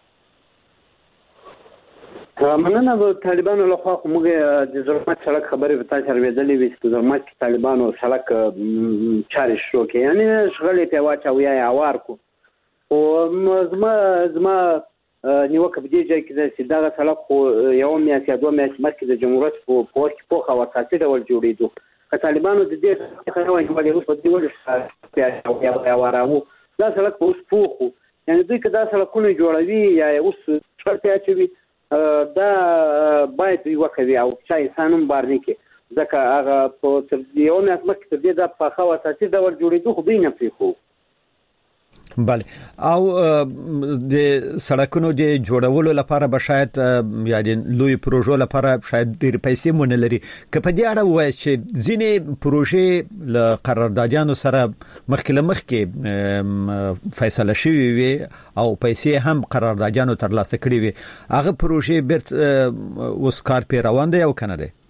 مننه د طالبانو لخوا خو موږ د زرمت سړک خبرې په تاسو ورېدلې وي چې زرمت کې طالبانو سړک چارې شروع کړي یعنی شغلې په واچو یا اوار کو او زما زما نیوکه په دې ځای کې چې دا سړک خو یو میاشت یا دوه میاشتې مخکې د جمهوریت په پوښ کې په خواصاتي ډول جوړېدو که طالبانو د دې څخه وایي چې اوس په دې ولې یا اوراو دا سړک اوس پوخو یعنی دوی که دا سړکونه جوړوي یا اوس شرط اچوي دا باید یو کوي او چې انسانم بارني کې ځکه هغه په یو نه اسمه کې دې د په خواصاتي ډول جوړېدو خو دوی نه پریخو بله او د سړکونو د جوړولو لپاره به شاید یا د لوی پروژو لپاره شاید ډېر پیسې مونږ لري که په دې اړه وایي چې ځینې پروژې له قراردادیانو سره مخکې مخکې فیصله شوی وي او پیسې هم قراردادیانو ترلاسه کړې وي هغه پروژې بیرته اوس کار پی روان دی او کنه دی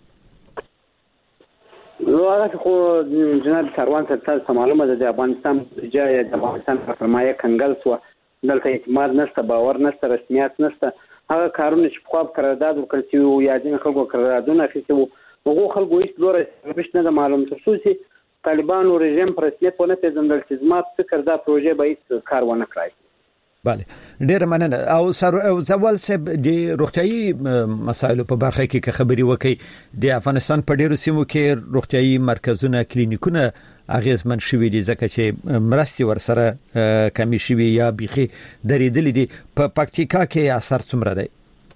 نو هغه خو جناب سروان تاسو معلومه ده د افغانستان جای د افغانستان په فرمایه کنګل سو دلته اعتماد نشته باور نشته رسمیت نشته هغه کارونه چې په خپل قرارداد وکړ چې یا دین خلکو قراردادونه اخیستي وو هغه خلکو هیڅ لوړ نه ده معلوم خصوصي طالبانو رژیم پر رسمیت ونه پیژندل چې زما فکر دا پروژه به هیڅ کار ونه کړی بله ډیر مننه او سر زوال صاحب د روغتيایي مسایلو په برخه کې خبري وکي د افغانستان په ډیرو سیمو کې روغتيایي مرکزونه کلینیکونه اغیزمن شوي دي ځکه چې مرستي ورسره کمی شوي یا بيخي درېدلې دي په پکتیکا کې اثر څومره دی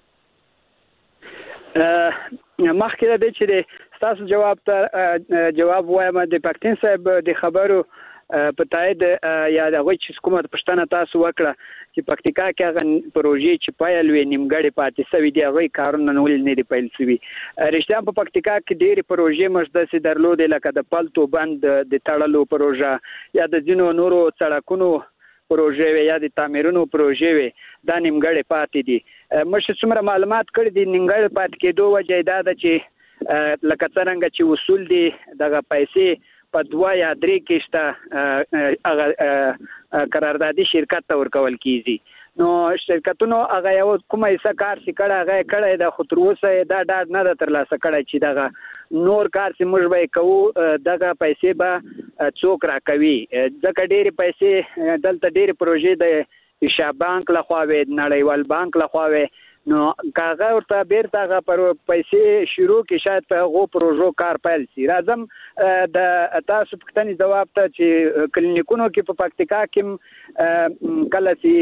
مخکې د چې تاسو جواب ته جواب وایم د پکتین صاحب د خبرو په تایید یا د غوښ حکومت پښتنه تاسو وکړه چې پکتیکا کې هغه پروژې چې پایل وې نیمګړې پاتې سوي دي هغه کارونه نول نه دی پیل شوی رښتیا په پکتیکا کې ډېری پروژې مشدسي درلودې لکه د پلتو بند د تړلو پروژه یا د جنو نورو سړکونو پروژې یا د تعمیرونو پروژې دا نیمګړې پاتې دي مشه څومره معلومات کړی دي نیمګړې پاتې کېدو وجه دا ده چې لکه څنګه چې اصول دي دغه پیسې په دوا یا درې کېشته قراردادي شرکت ته ورکول کیږي نو شرکتونو هغه یو کومه حصہ کار چې کړه هغه کړه د خطروسه دا ډاډ نه ترلاسه کړی چې دغه نور کار چې موږ به کوو دغه پیسې به څوک راکوي ځکه ډېری پیسې دلته ډېری پروژې د حساب بانک لخوا وې نړیوال بانک لخوا وې نو کاغه ورته بیرته هغه پر پیسې شروع کې شاید په غو پروژو کار پیل شي راځم د تاسو پښتني جواب ته چې کلینیکونو کې په پکتیکا کې کله چې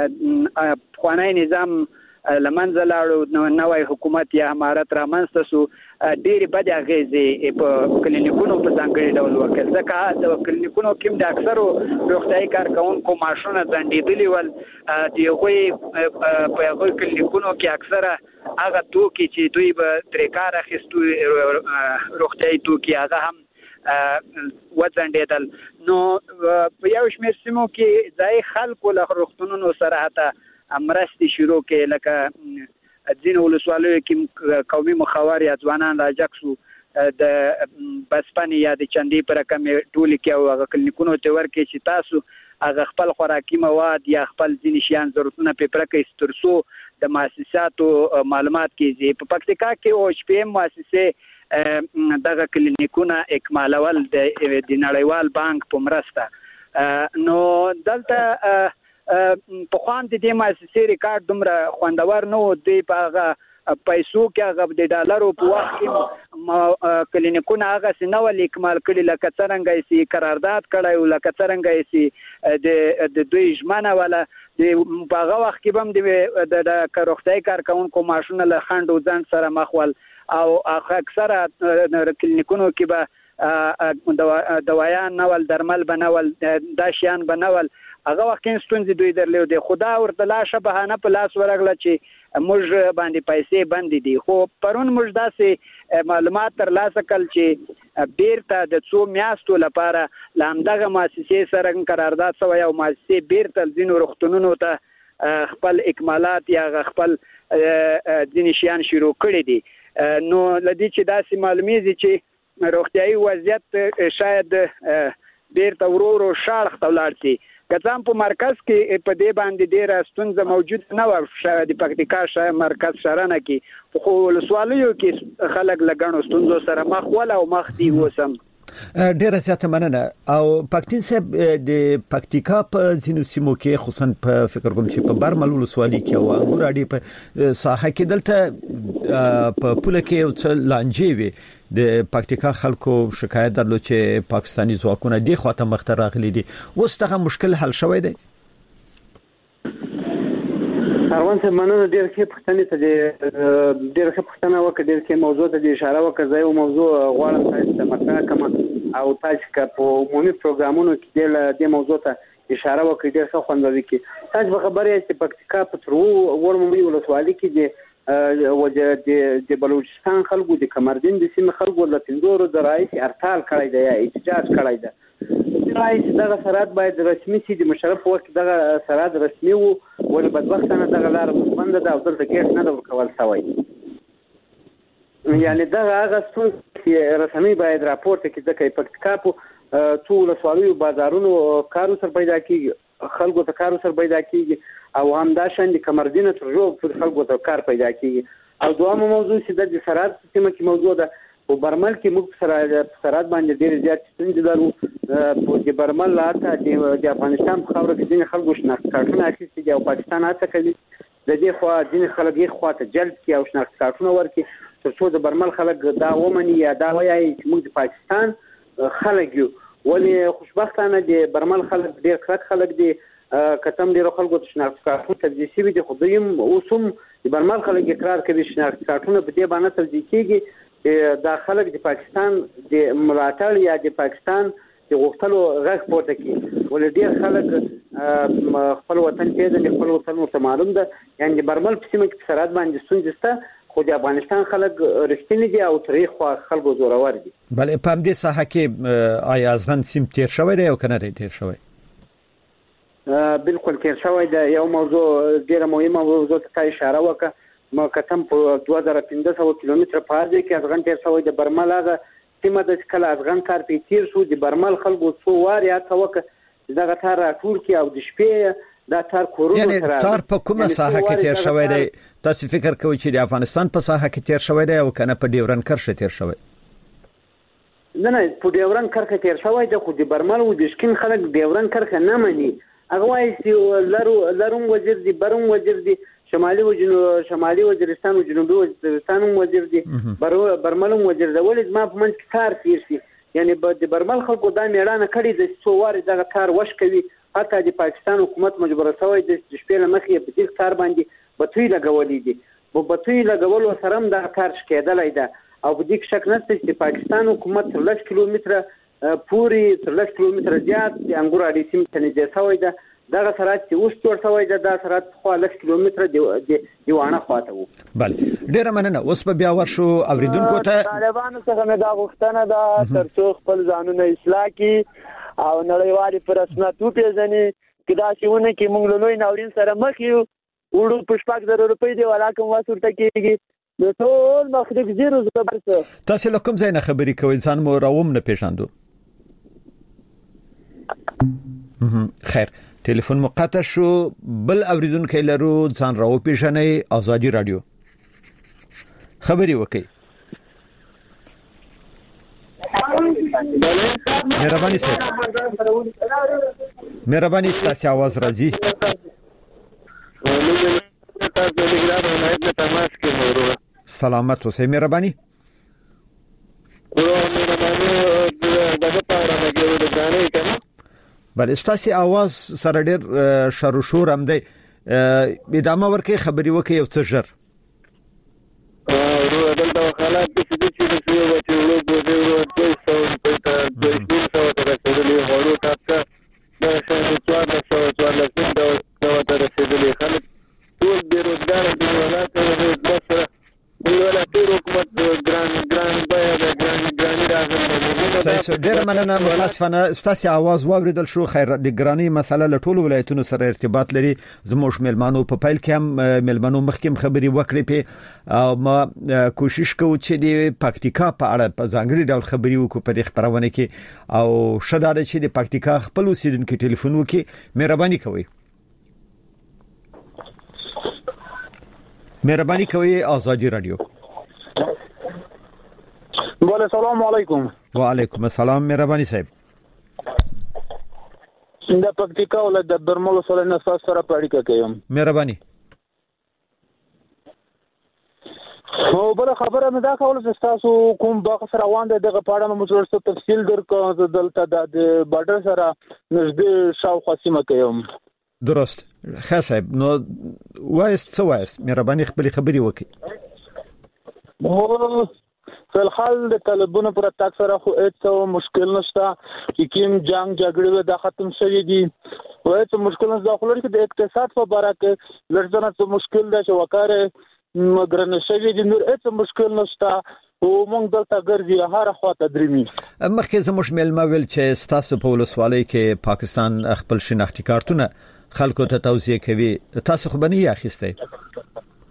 خوانای نظام لمنځه لاړو نو نوې حکومت یا امارت رامنځته سو ډېری بد اغیزې په کلینیکونو په ځانګړي ډول وکړ ځکه د کلینیکونو کې د اکثرو روغتيایي کارکونکو معاشونه ځنډېدلي ول دی غوي په هغه کلینیکونو کې اکثره هغه توکي چې دوی به تر کار اخیستو روغتيایي توکي هغه هم وځنډېدل نو په یو شمېر سیمو کې ځای خلکو له روغتونونو سره هته امرستي شروع کې لکه ځین ولسوالیو کې قومي مخاور یا ځوانان راجکسو د بسپنی یا د چندې پر رقم ټول کې او هغه کلینیکونو ته ورکې چې تاسو هغه خپل خوراکي مواد یا خپل ځین شیان ضرورتونه په پرکې سترسو د مؤسساتو معلومات کې په پکتیکا کې او شپې مؤسسه دغه کلینیکونه اکمالول د نړیوال بانک په مرسته نو دلته په خوان د دې مؤسسې ریکارډ دومره خوندور نه و دی په هغه پیسو کې هغه د ډالرو په وخت کې کلینیکونه هغه سينو لیکمال کړي لکه څنګه یې قرارداد کړی او لکه څنګه یې د دوی ژمنه ولا د هغه وخت کې هم د روغتيایي کارکونکو معاشونه له خند او ځان سره مخول او اکثره کلینیکونو کې به دوايان نول درمل بنول داشیان بنول هغه وخت ستونزې دوی درلودې خدا ورته لاشه بهانه په لاس ورغله چې موږ باندې پیسې بندې دي خو پرون موږ داسې معلومات ترلاسه کړل چې بیرته د څو میاشتو لپاره لامدغه مؤسسې سره قرارداد شوی او مؤسسې بیرته ځینو روغتونونو ته خپل اکمالات یا خپل ځینې شیان شروع کړي دي نو لدی چې داسې معلومیږي چې روغتيایي وضعیت شاید بیرته ورورو شارخ تولاړ شي کڅام په مرکز کې په دې باندې ډېر ستونزه موجود نه و د پکتیکا شهر مرکز شرانه کې خو ولسوالیو کې خلک لګڼو ستونزو سره مخ ولا او مخ دی وسم ډیره زیاته مننه او پکتین صاحب د پکتیکا په ځینو سیمو کې خصوصا په فکر کوم چې په برمل ولسوالۍ کې او انګور اډي په ساحه کې دلته په پوله کې او لانجې وي د پکتیکا خلکو شکایت درلود چې پاکستاني ځواکونه د خواته مخته راغلي دي اوس دغه مشکل حل شوی دی اروان څه مننه ډېر ښه پښتنې ته ډېر ښه پښتنه وکړه ډېر ښه موضوع ته اشاره وکړه زه یو موضوع غواړم تاسو ته مطرح کړم او تاسو که په عمومي پروګرامونو کې د موضوع ته اشاره وکړئ ډېر ښه خوند وکړي. تاسو به خبرې چې پکتیکا په ترو ورمومي ولسوالۍ کې د د بلوچستان خلکو د کمردین د سیمې خلکو د پندورو د رئیس ارتال کړی دی یا احتجاج کړی دی. رئیس دغه سرحد باید رسمي شي، د مشرف وخت دغه سرحد رسمي وو، ولې بدبختانه دغه لار بند ده او دلته ګیټ نه ده ورکول شوی. یعنی دغه هغه څه چې رسمي باید راپورته کړي ځکه پکتیکا په څو ولسوالیو بازارونو کارو سره پیدا کیږي، خلکو ته کارو سره پیدا کیږي او همدا شان د کمردینه ترجو پر خلکو ته کار پیدا کیږي. او دوامه موضوع چې د سرحد سیمه کې موضوع ده په برمل کې موږ سره سرحد باندې ډېر زیات ستونزې لرو. په د برمل لاته د افغانستان په خاوره کې ځینې خلکو شناخت کارتونه اخیستي دي او پاکستان هڅه کوي د دې خوا ځینې خلک یې خواته جلب کړي او شناخت کارتونه ورکړي تر څو د برمل خلک دا ومني یا دا وایي چې موږ د پاکستان خلک یو. ولې خوشبختانه د برمل خلک ډېر کلک خلک دي، کتم ډېرو خلکو ته شناخت کارتونه تبدیل شوي دي، خو دوی هم اوس هم د برمل خلک اقرار کوي شناخت کارتونه په دې باندې تبدیل کېږي دا خلک د پاکستان د ملاتړ یا د پاکستان د غوښتلو غږ پورته کړي. ولې ډېر خلک خپل وطن پیژني، خپل وطن ورته معلوم ده. یعنې د برمل په سیمه کې په سرحد باندې ستونزې شته، خو د افغانستان خلک رښتینی دي او تاریخ خو خلکو زورور دي. بلې په همدې ساحه کې آیا ازغن سیم تیر شوی دی او کنه تیر شوی؟ بالکل تیر شوی دی. یو موضوع ډیره مهمه موضوع ته اشاره وکړه. ما کتم په دوه زره پنځه سوه کیلومتره په ځای کې ازغن تیر شوی دی. برمل هغه سیمه د کله ازغن کار په تیر شو د برمل خلکو څو واره هڅه وکړه دغه تار راټول کی او د شپې دا تار کورونو سره یعنی تار په کومه ساحه کې تیر شوی دی؟ تاسو فکر کوئ چې د افغانستان په ساحه کې تیر شوی دی او کنه په ډیورن کرښه تیر شوی؟ نه نه په ډیورن کرښه تیر شوی دی، خو د برمل او د شکین خلک ډیورن کرښه نه مني. هغه وایي چې لرو لروم وزیر دی، بروم وزیر دی، شمالي او جنوب شمالي وزیرستان او جنوبي وزیرستان وزیر دی، برمل وزیر دی. ولې ما په منځ کې تار تیر شي؟ یعنی د برمل خلکو دا میړانه کړې د څو واره دغه تار وش کوي. حتی د پاکستان حکومت مجبور شوی د شپې لمخې په دې تار باندې بتوی لګولې دي. په بتوی لګولو سره هم دا کار شکېدلای ده او په دې شک نشته چې پاکستان حکومت تر لس کیلومتره پوری تر لس کیلومتره زیات د انګور اړې سیم ته نږدې شوی ده. دغه سرحد چې اوس جوړ شوی ده دا سرحد خو لس کیلومتره د دیوانه خواته وو. بله ډیره مننه. اوس په بیا ورشو اوریدونکو ته طالبانو څخه مې دا غوښتنه ده تر څو خپل ځانونه اصلاح کړي او نړیوالې په رسمیت وپېژني چې دا شیونه کې موږ له لوی ناورین سره مخ یو. وړو په شپږ زره روپۍ دی ولا کوم واس ورته کېږي نو ټول مخرب زیرو زبرسه. تاسو له کوم ځای نه خبرې کوئ؟ ځان مو راوم نه پیژاندو. خیر ټلیفون مقطع شو. بل اوریدونکو لرو ځان راو پیژنې ازادي رادیو خبري وکي. مهرباني صاحب مهرباني ستاسو आवाज راځي. سلامت اوسئ. مهرباني بل ستاسو आवाज سره ډېر شر شور هم دی. ادامه ورکې خبري وکي یو څه ژر. ورو دلته حالات د دې چې د څه وو چې ورو د دوی څو په تاسو د دې څو ته رسیدلې هورو تاسو د څه څوار څو څوار لسین دا ته رسیدلې خلک ټول بیروزګار دي ولات د سره ولا ټول حکومت ګران ګران بیا ګران ګران راځي. سایسو ډېر مننه. متاسفانه ستاسو आवाज واوریدل شو. خیر د ګرانی مسله له ټولو ولایتونو سره ارتباط لري. زموږ ملمانو په پیل کې هم ملمانو مخکې خبري وکړې په او ما کوشش کوو چې د پکتیکا په اړه په ځانګړي ډول خبري وکړو په خبرونه کې او شداده چې د پکتیکا خپل اوسیدونکو ټلیفون وکړي. مهرباني کوئ مهرباني کوئ. آزادی رادیو. بوله سلام علیکم. وعلیکم السلام. مهرباني صاحب. د پکتیکا ولایت د برمل سره نه سره پړی کوم. مهرباني. خو بل خبره مې دا کول چې تاسو کوم باغ سره روان دي دغه پاړه مو څه تفصیل درکو دلته د بارډر سره نږدې شاوخوا سیمه کوم. درست. خیر صاحب نو وایست څه وایست؟ مهرباني خپل خبري وکړئ. فل حال د طالبانو پر اتاک سره خو هیڅ مشکل نشته چې کوم جنگ جګړه د ختم شوی دي او هیڅ مشکل نشته خو لري د اقتصاد په اړه کې لږ څه مشکل ده چې وکړه مګر نشوي دي نور هیڅ مشکل نشته او موږ دلته ګرځي هر خواته درمي مخکې زموږ ملما ویل چې ستاسو په ولسوالۍ کې پاکستان خپل شناختی کارتونه خلکو ته توزیع کوي تاسو خو بنې اخیسته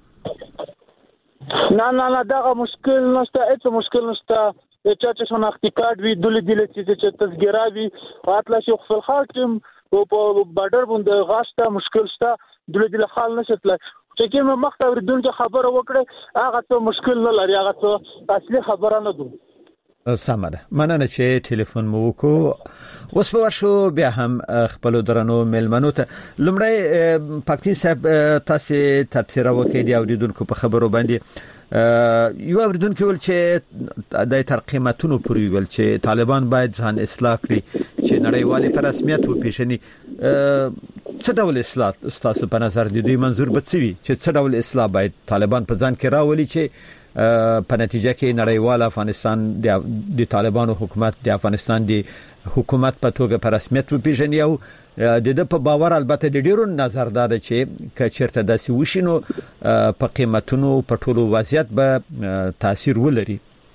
نه نه نه دا مشکل نشته هیڅ مشکل نشته چې چې شناختی کارت وی دلی دلی چې تذکره وی واطلع شي خپل حال کې او په بارډر باندې غاشته مشکل شته دلی دلی حال نشته چې کوم مخته ورډون خبره وکړه هغه ته مشکل نه لري هغه ته اصلي خبره نه ده سمه مننه چې ټلیفون مو وکړو اوس په ورشو بیا هم خپل درنو ملمنو ته لمړی پاکستان صاحب تاسو تفسیر وکړئ دی اوریدونکو په خبرو باندې یو اوریدونکو ول چې د ترقیمتونو پورې ول چې طالبان باید ځان اصلاح کړي چې نړیوالې په رسمیت وپیژني څه ډول اصلاح تاسو په نظر دي دوی منظور بچوي چې څه ډول اصلاح باید طالبان په ځان کې راولي چې په نتیجه کې نړیوال افغانستان د طالبانو حکومت د افغانستان د حکومت په توګه په رسمیت وپیژني او د د په باور البته د ډیرو نظر دار چې کچرته داسې وشینو په قیمتونو په ټولو وضعیت به تاثیر ولري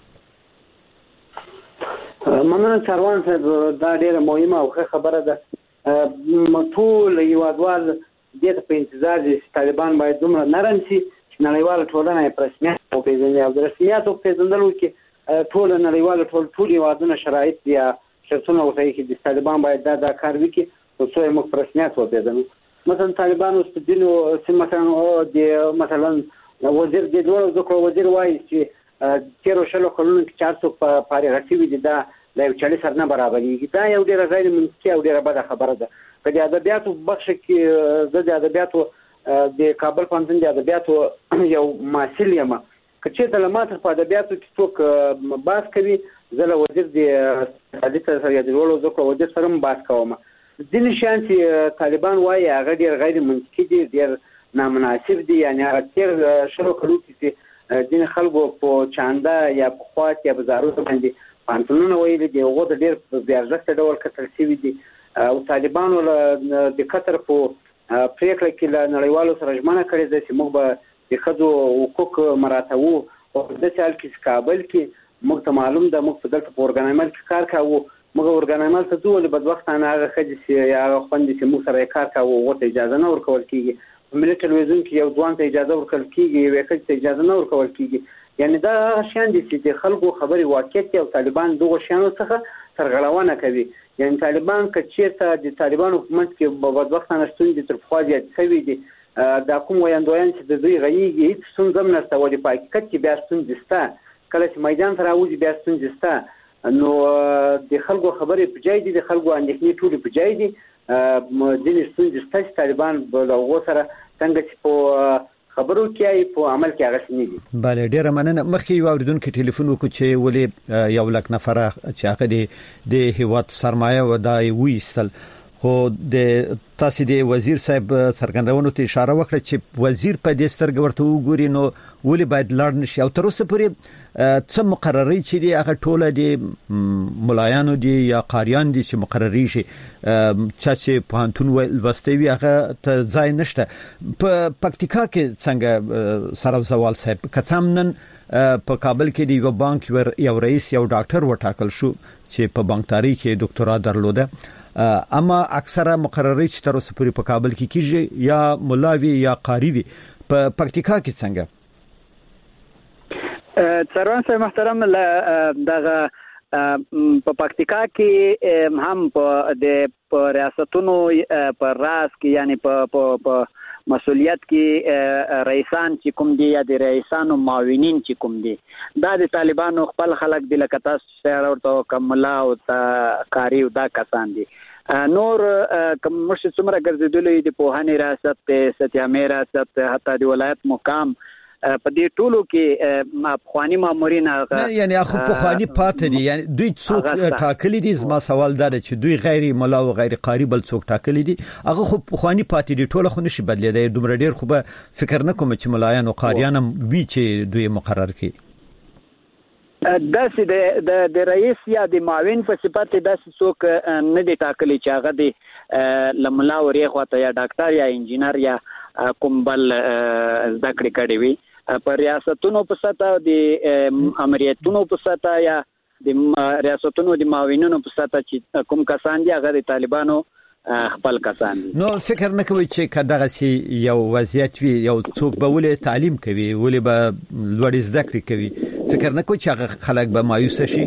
مننه چاروان صاحب دا ډیره مهمه او خبره ده ټول یوادوال د په انتظار دي طالبان باید دومره نرم شي نړیوال ټولنه په رسمیت او پیژندل او رسمیت او پیژندلو کې ټول نړیوال ټول ټول یوازونه شرایط یا شرطونه وتاي چې د طالبان باید دا, دا کار وکړي او څو موږ په رسمیت وپیژنو مثلا طالبان اوس په دینو مثلا او د مثلا وزیر د دوه ذکر وزیر وایي چې تیرو شلو کلونو کې چارڅو په پاره دي دا د چالیس سره نه برابرېږي دا یو ډیر غیر منطقي او ډیر بده خبره ده په د ادبیاتو بخش کې د ادبیاتو د کابل پوهنتون د ادبیاتو یو محصل یم چې د لماتر په ادبیاتو کې څوک باس کوي زه له وزیر د حدیث سره د ورو ذکر وزیر سره باس کوم ځینې شیان چې طالبان وایي هغه ډیر غیر منطقي دي ډیر نامناسب دي یعنی هغه تیر شروع کړو چې ځینې خلکو په چاندا یا په خوات یا بازارو باندې پانتونونه ویلي دي هغه د ډیر بیا ډول کتل شوي دي او طالبانو د قطر په پریکړه کې له نړیوالو سره ژمنه کړې ده چې موږ به د ښځو حقوق مراعاتو او د سال کې کابل کې موږ ته معلوم ده موږ په دلته په اورګانایمل کې کار کوو موږ اورګانایمل ته ځو له بدبختانه هغه ښځې چې یا هغه خوندې چې موږ سره کار کوو هغه ته اجازه نه ورکول کېږي په ملي ټلویزیون کې یو ځوان ته اجازه ورکول کېږي یو ښځې ته اجازه نه ورکول کېږي یعنی دا هغه شیان دي چې د خلکو خبرې واقعیت او طالبان دغه شیانو څخه سرغړونه کوي یعنی طالبان کچېرته د طالبان حکومت کې په بدبختانه ستونزې تر پخوا زیات شوي دي دا کوم ویاندویان چې د دوی غږیږي هیڅ ستونزه هم نشته ولې په حقیقت کې بیا ستونزې شته کله چې میدان ته راوځي بیا ستونزې شته نو د خلکو خبرې په ځای دي د خلکو اندېښنې ټولې په ځای دي ځینې ستونزې شته چې طالبان له هغو سره څنګه چې په خبرو کې په عمل کې هغه شنه دي bale ډیره مننه مخکې یو اوریدونکو ټلیفون وکړ چې ولې یو لک نفر چې هغه د هیواد سرمایه و دای وېستل خو د تاسو د وزیر صاحب سرګندونو ته اشاره وکړه چې وزیر په دې سترګ ورته وګوري نو ولې باید لاړ نشي او تر اوسه پورې څه مقرري چې دی هغه ټوله د ملایانو دی یا قاریان دي چې مقرري شي چې پانتون ولوستوي هغه ته ځای نشته په پکتیکا کې څنګه سره زوال صاحب کڅامنن په کابل کې دی یو بانک یو رئیس یو ډاکټر وټاکل شو چې په بانکداري کې ډاکټرا درلوده اما اکثره مقرري چې تر اوسه پورې په کابل کې کیږي یا ملاوي یا قاری وي په پکتیکا کې څنګه څروان صاحب محترم دغه په پکتیکا کې هم په د ریاستونو په راس کې یعنی په په مسؤلیت کې رئیسان چې کوم دي یا د رئیسانو معاونین چې کوم دي دا د طالبانو خپل خلک د لکه تاسو سره ورته کملا او کاری او دا کسان دي نور کوم مش څومره ګرځیدلې د پوهاني ریاست ته ستیامي ریاست حتی د ولایت مقام په دې ټولو کې ما خواني مامورین نه یعنی اخو په خواني پاتې دي یعنی دوی څوک ټاکلي دي ما سوال دا چې دوی غیر ملا او غیر قاری بل څوک ټاکلي دي هغه خو په خواني پاتې دي ټول خو نشي بدلېدای دومره ډیر خو به فکر نه کوم چې ملایان او قاریان وی چې دوی مقرر کړي داسې د د رئیس یا د معاون په صفت داسې څوک نه دي ټاکلي چې هغه د لملا ورې خواته یا ډاکټر یا انجینر یا کوم بل زده کړې کړې وي په ریاستونو په سطح د امریتونو په سطح یا د ریاستونو د معاونونو په سطح چې کوم کسان دي هغه د طالبانو خپل کسان دي. نو فکر نه کوي چې کداغه سي یو وضعیت وي یو څوک به ولې تعلیم کوي ولې به لوړ زده کړې کوي فکر نه کوي چې هغه خلک به مایوس شي؟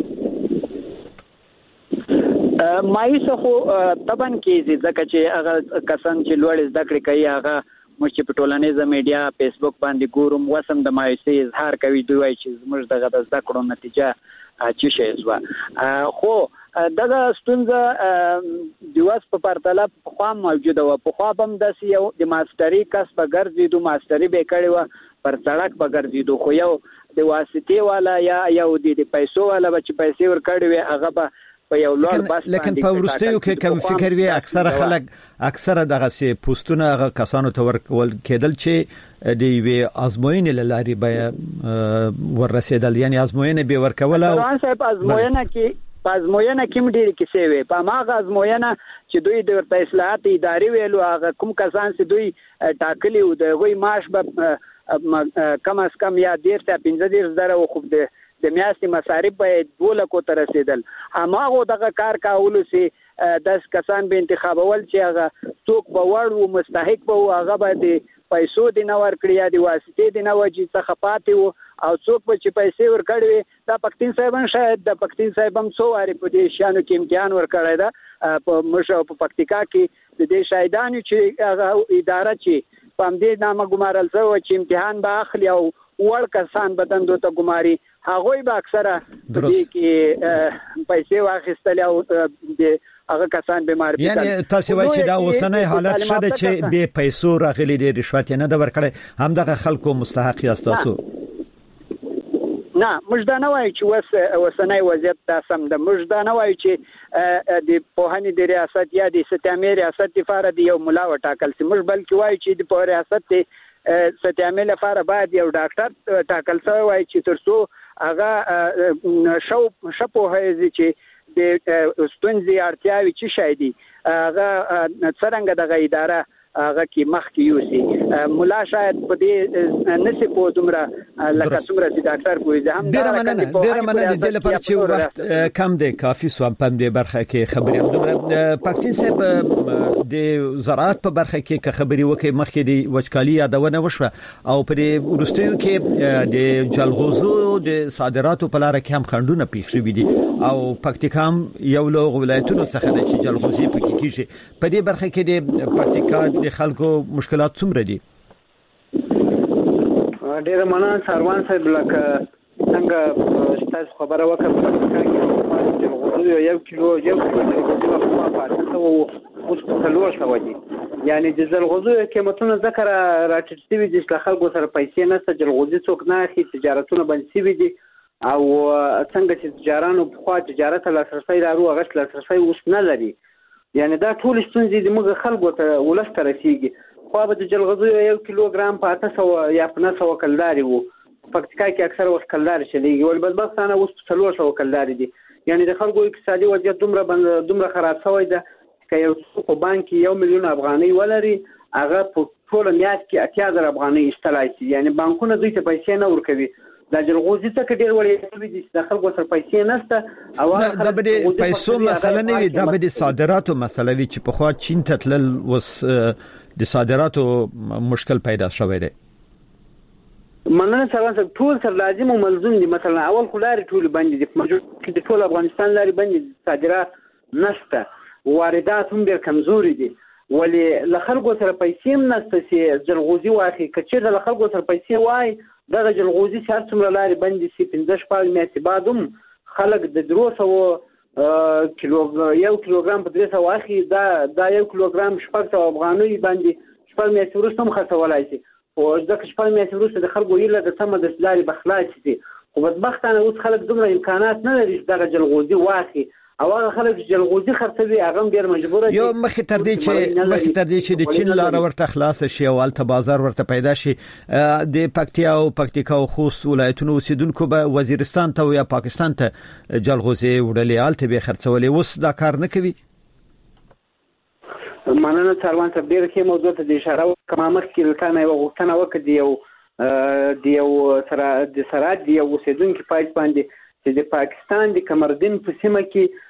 مایوس خو طبعا کېږي ځکه چې هغه کسان چې لوړ زده کړې کوي هغه موږ چې په ټولنیزه میډیا فیسبوک باندې ګورم وسم د مایوسۍ اظهار کوي دوی وايي چې زموږ دغه د زده کړو نتیجه چې شي زوا خو دغه ستونزه د واس په پرتله په خوا موجوده و په خوا هم د یو د ماستری کس په ګرځېدو ماستری به کړی و پر سړک په ګرځېدو خو یو د واسطې والا یا یو د پیسو والا چې پیسې ور کړی وي هغه به په یو لوړ بس لیکن په ورستیو کې کوم فکر وی اکثره خلک اکثره دغه سي پوسټونه هغه کسانو ته ورکول کېدل چې د وی ازموینې لاري به ورسېدل یعنی ازموینې به ورکول او صاحب ازموینه کې ازموینه کوم ډیر کیسې وي په ماغه ازموینه چې دوی د ورته اصلاحات ادارې ویلو هغه کوم کسان چې دوی ټاکلي و د غوي معاش به کم از کم یا ډیر ته پنځه ډیر زره خو د د میاشتې مصارف به دوه لکو ته رسیدل هماغه دغه کار کولو سي داس کسان به انتخابول چې هغه څوک به وړ او مستحق به هغه به د پیسو د نور کړی یا د واسطې د نور چې څخه پاتې وو او څوک به چې پیسې ورکړي دا پښتون صاحب شاید د پښتون صاحب هم څو واره په دې شانو کې امتحان ورکړی دا په مشو په پکتیکا کې د دې شایدانو چې هغه اداره چې په دې نامه ګمارل شو چې امتحان به اخلي او ور کسان بدن دوته ګماري هغه به اکثره دې کې پیسې واخیستل او د هغه کسان بیمار دي یعنی تاسو وایئ چې دا اوسنۍ حالت شته چې به پیسو راغلي دي رشوت نه د ورکړي هم دغه خلکو مستحق یاستاسو نه موږ دا نه وایو چې وس اوسنۍ وضعیت تاسم د موږ دا نه وایو چې د پوهنې د ریاست یا د ستامي ریاست لپاره دی یو ملا وټاکل سي موږ بلکې وایو چې د په ریاست ته ستامي لپاره باید یو ډاکټر ټاکل شوی وای چې ترڅو هغه شو شپو هيزي چې د ستونزې اړتیاوي چې شایدي هغه څنګه دغه اداره هغه کې مخ کې یوسي مولا شاید په دې نسی په دومره لکه څومره چې ډاکټر کوی زه هم ډیر مننه ډیر مننه د لپاره چې وخت کم دی کافي سو په دې برخه کې خبرې هم دومره پښتون صاحب د زراعت په برخه کې خبرې وکي مخکې د وچکالي یادونه وشوه او په دې ورستیو کې د جلغوزو د صادراتو په لار کې هم خندونه پیښ شوې دي او پکتیکام یو له ولایتونو څخه د جلغوزي پکې کیږي په دې برخه کې د پکتیکا د خلکو مشکلات څومره دي؟ ډیر مننه سروان صاحب لکه څنګه تاسو خبره وکړه یو کیلو یو کیلو په پاتې وو اوس په څلور سو دي یعنی د جلغوزو قیمتونه ذکر راټیټ شوي دي چې خلکو سره پیسې نشته جلغوزي څوک نه اخی تجارتونه بند شوي دي او څنګه چې تجارانو په خوا تجارت لاسرسي لري هغه لاسرسي اوس نه لري یعنی دا ټول ستونزې د موږ خلکو ته ولست رسیږي خو به د جلغوزو یو کیلوګرام په اته سو یا په نه سو کلداري وو پکتیکا کې اکثر وخت کلداري چلیږي ول بدبختانه اوس څلور سو کلداري دي یعنی د خلکو اقتصادي وضعیت دومره دومره خراب شوی ده چې یو په بانک یو میلیون افغانۍ ولري هغه په ټول میاشت کې اتیا زره افغانۍ استلای شي یعنی بانکونه دوی ته پیسې نه ورکوي د جلغوزي څخه ډیر وړي دي چې خلکو سره پیسې نشته او دا به پیسو مسله نه وي دا به د صادراتو مسله وي چې په خوا چین ته تلل وس د صادراتو مشکل پیدا شوی دی مننه سره ټول سره لازم او ملزم دي مثلا اول خلاري ټول باندې د موجود کې ټول افغانستان لري باندې صادرات نشته واردات هم ډیر کمزوري دي ولی له خلکو سره پیسې هم نشته چې جلغوزي واخی کچې له خلکو سره پیسې وای دغه جلغوزي شهر څومره لاري باندې سي پنځه شپږ میاشتې بعدم خلک د دروسو کیلو یو کیلوګرام په درې سوه واخی دا دا یو کیلوګرام شپږ سوه افغانۍ باندې شپږ میاشتې وروسته هم خرڅولای شي خو ځکه شپږ میاشتې وروسته د خلکو هیله د سمه د لارې به خلاص شي خو بدبختانه اوس خلک دومره امکانات نه لري چې دغه جلغوزي واخی او هغه خلک چې جلغوزي خرڅوي هغه ډیر مجبور دي. یو مخ تر دې چې مخ تر دې چې د چین لار ورته خلاص شي او الته بازار ورته پیدا شي د پکتیا او پکتیکا او خوست ولایتونو اوسیدونکو به وزیرستان ته یا پاکستان ته جلغوزي وړلې الته به خرڅولې، اوس دا کار نه کوي. مننه څاروان ته ډیر کې موضوع ته د اشاره کوم مخکې لته نه وغوښتنه وکړه یو د یو سره د سرحد دی اوسیدونکو پایپ باندې چې د پاکستان د کمردین په سیمه کې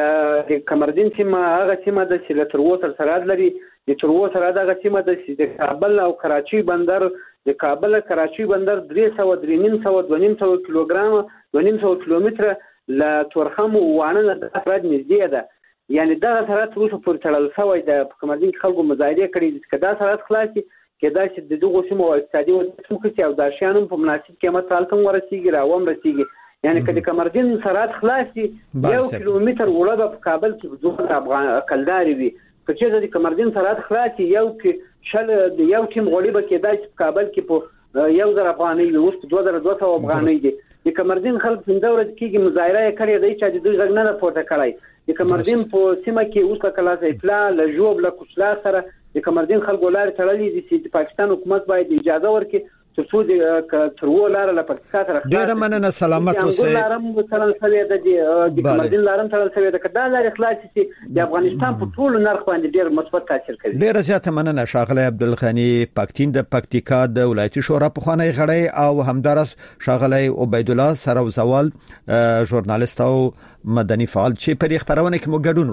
چې د کمردین سیمه هغه سیمه د چې له تروو سرحد لري، د تروو سرحد هغه سیمه د چې د کابل او کراچي بندر د کابل کراچي بندر درې سوه درې نیم سوه دوه نیم سوه کیلوګرام دوه نیم سوه کیلومتره له تورخم وانه د سرحد نږدې ده. یعنی دا سرحد روسو پر تړل شوی د کمردین خلکو مظاهره کړي چې دا سرحد خلاصي کېدا چې د دغه سیمو اقتصادي وضعیت کې او د شیانو په مناسب قیمت تالتم ورسیږي راوم رسیږي. یعنی کله کمردین سرحد خلاصي یو کیلومتر وړه په کابل کې زوړ افغان کلداري وي، چې د کمردین سرحد خلاصي یو کې شل د یو ټیم غوړي به کېدا چې کابل کې په یو زر افغاني وي، اوس دوه زره دوه سوه افغاني دي. د کمردین خلک څنګه ورځ کېږي مظاهره کړي دی چې د دوی غږ نه پورته کړای. د کمردین په سیمه کې اوس کله ځپلا له جوب له کوچلا سره د کمردین خلکو لار تړلې دي چې پاکستان حکومت باید اجازه ورکړي ترڅو د ترو لار له پاکستان سره ډیر مننه سلامت اوسئ. لارم مثلا سوي د کمردین لارم تړل سوي د کډا لار اخلاص چې د افغانستان په ټول نرخ باندې ډیر مثبت تاثیر کوي. ډیر زیات مننه شاغلی عبدالغنی پاکتین د پکتیکا د ولایتي شورا په خوانی غړی او همدارس شاغلی عبید الله سروزوال ژورنالیست او مدني فعال چې په خبرونه کې مو ګډون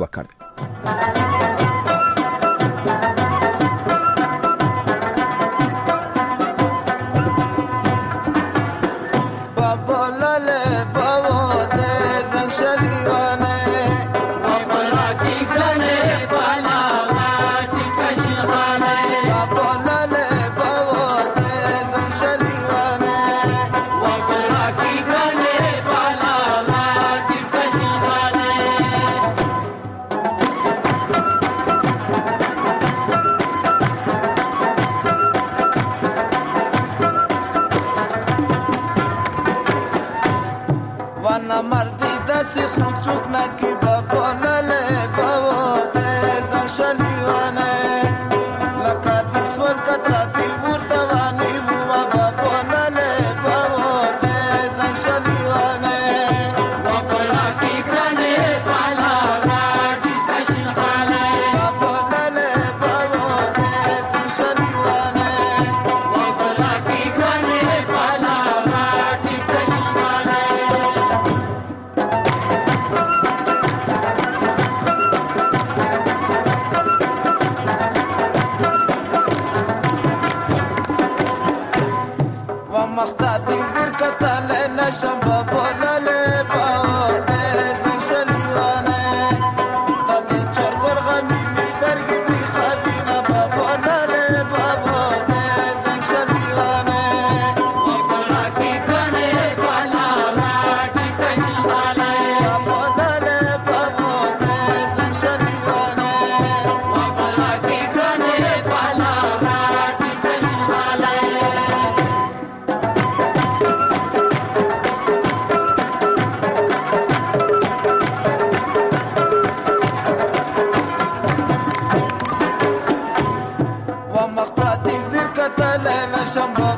وکړ. Some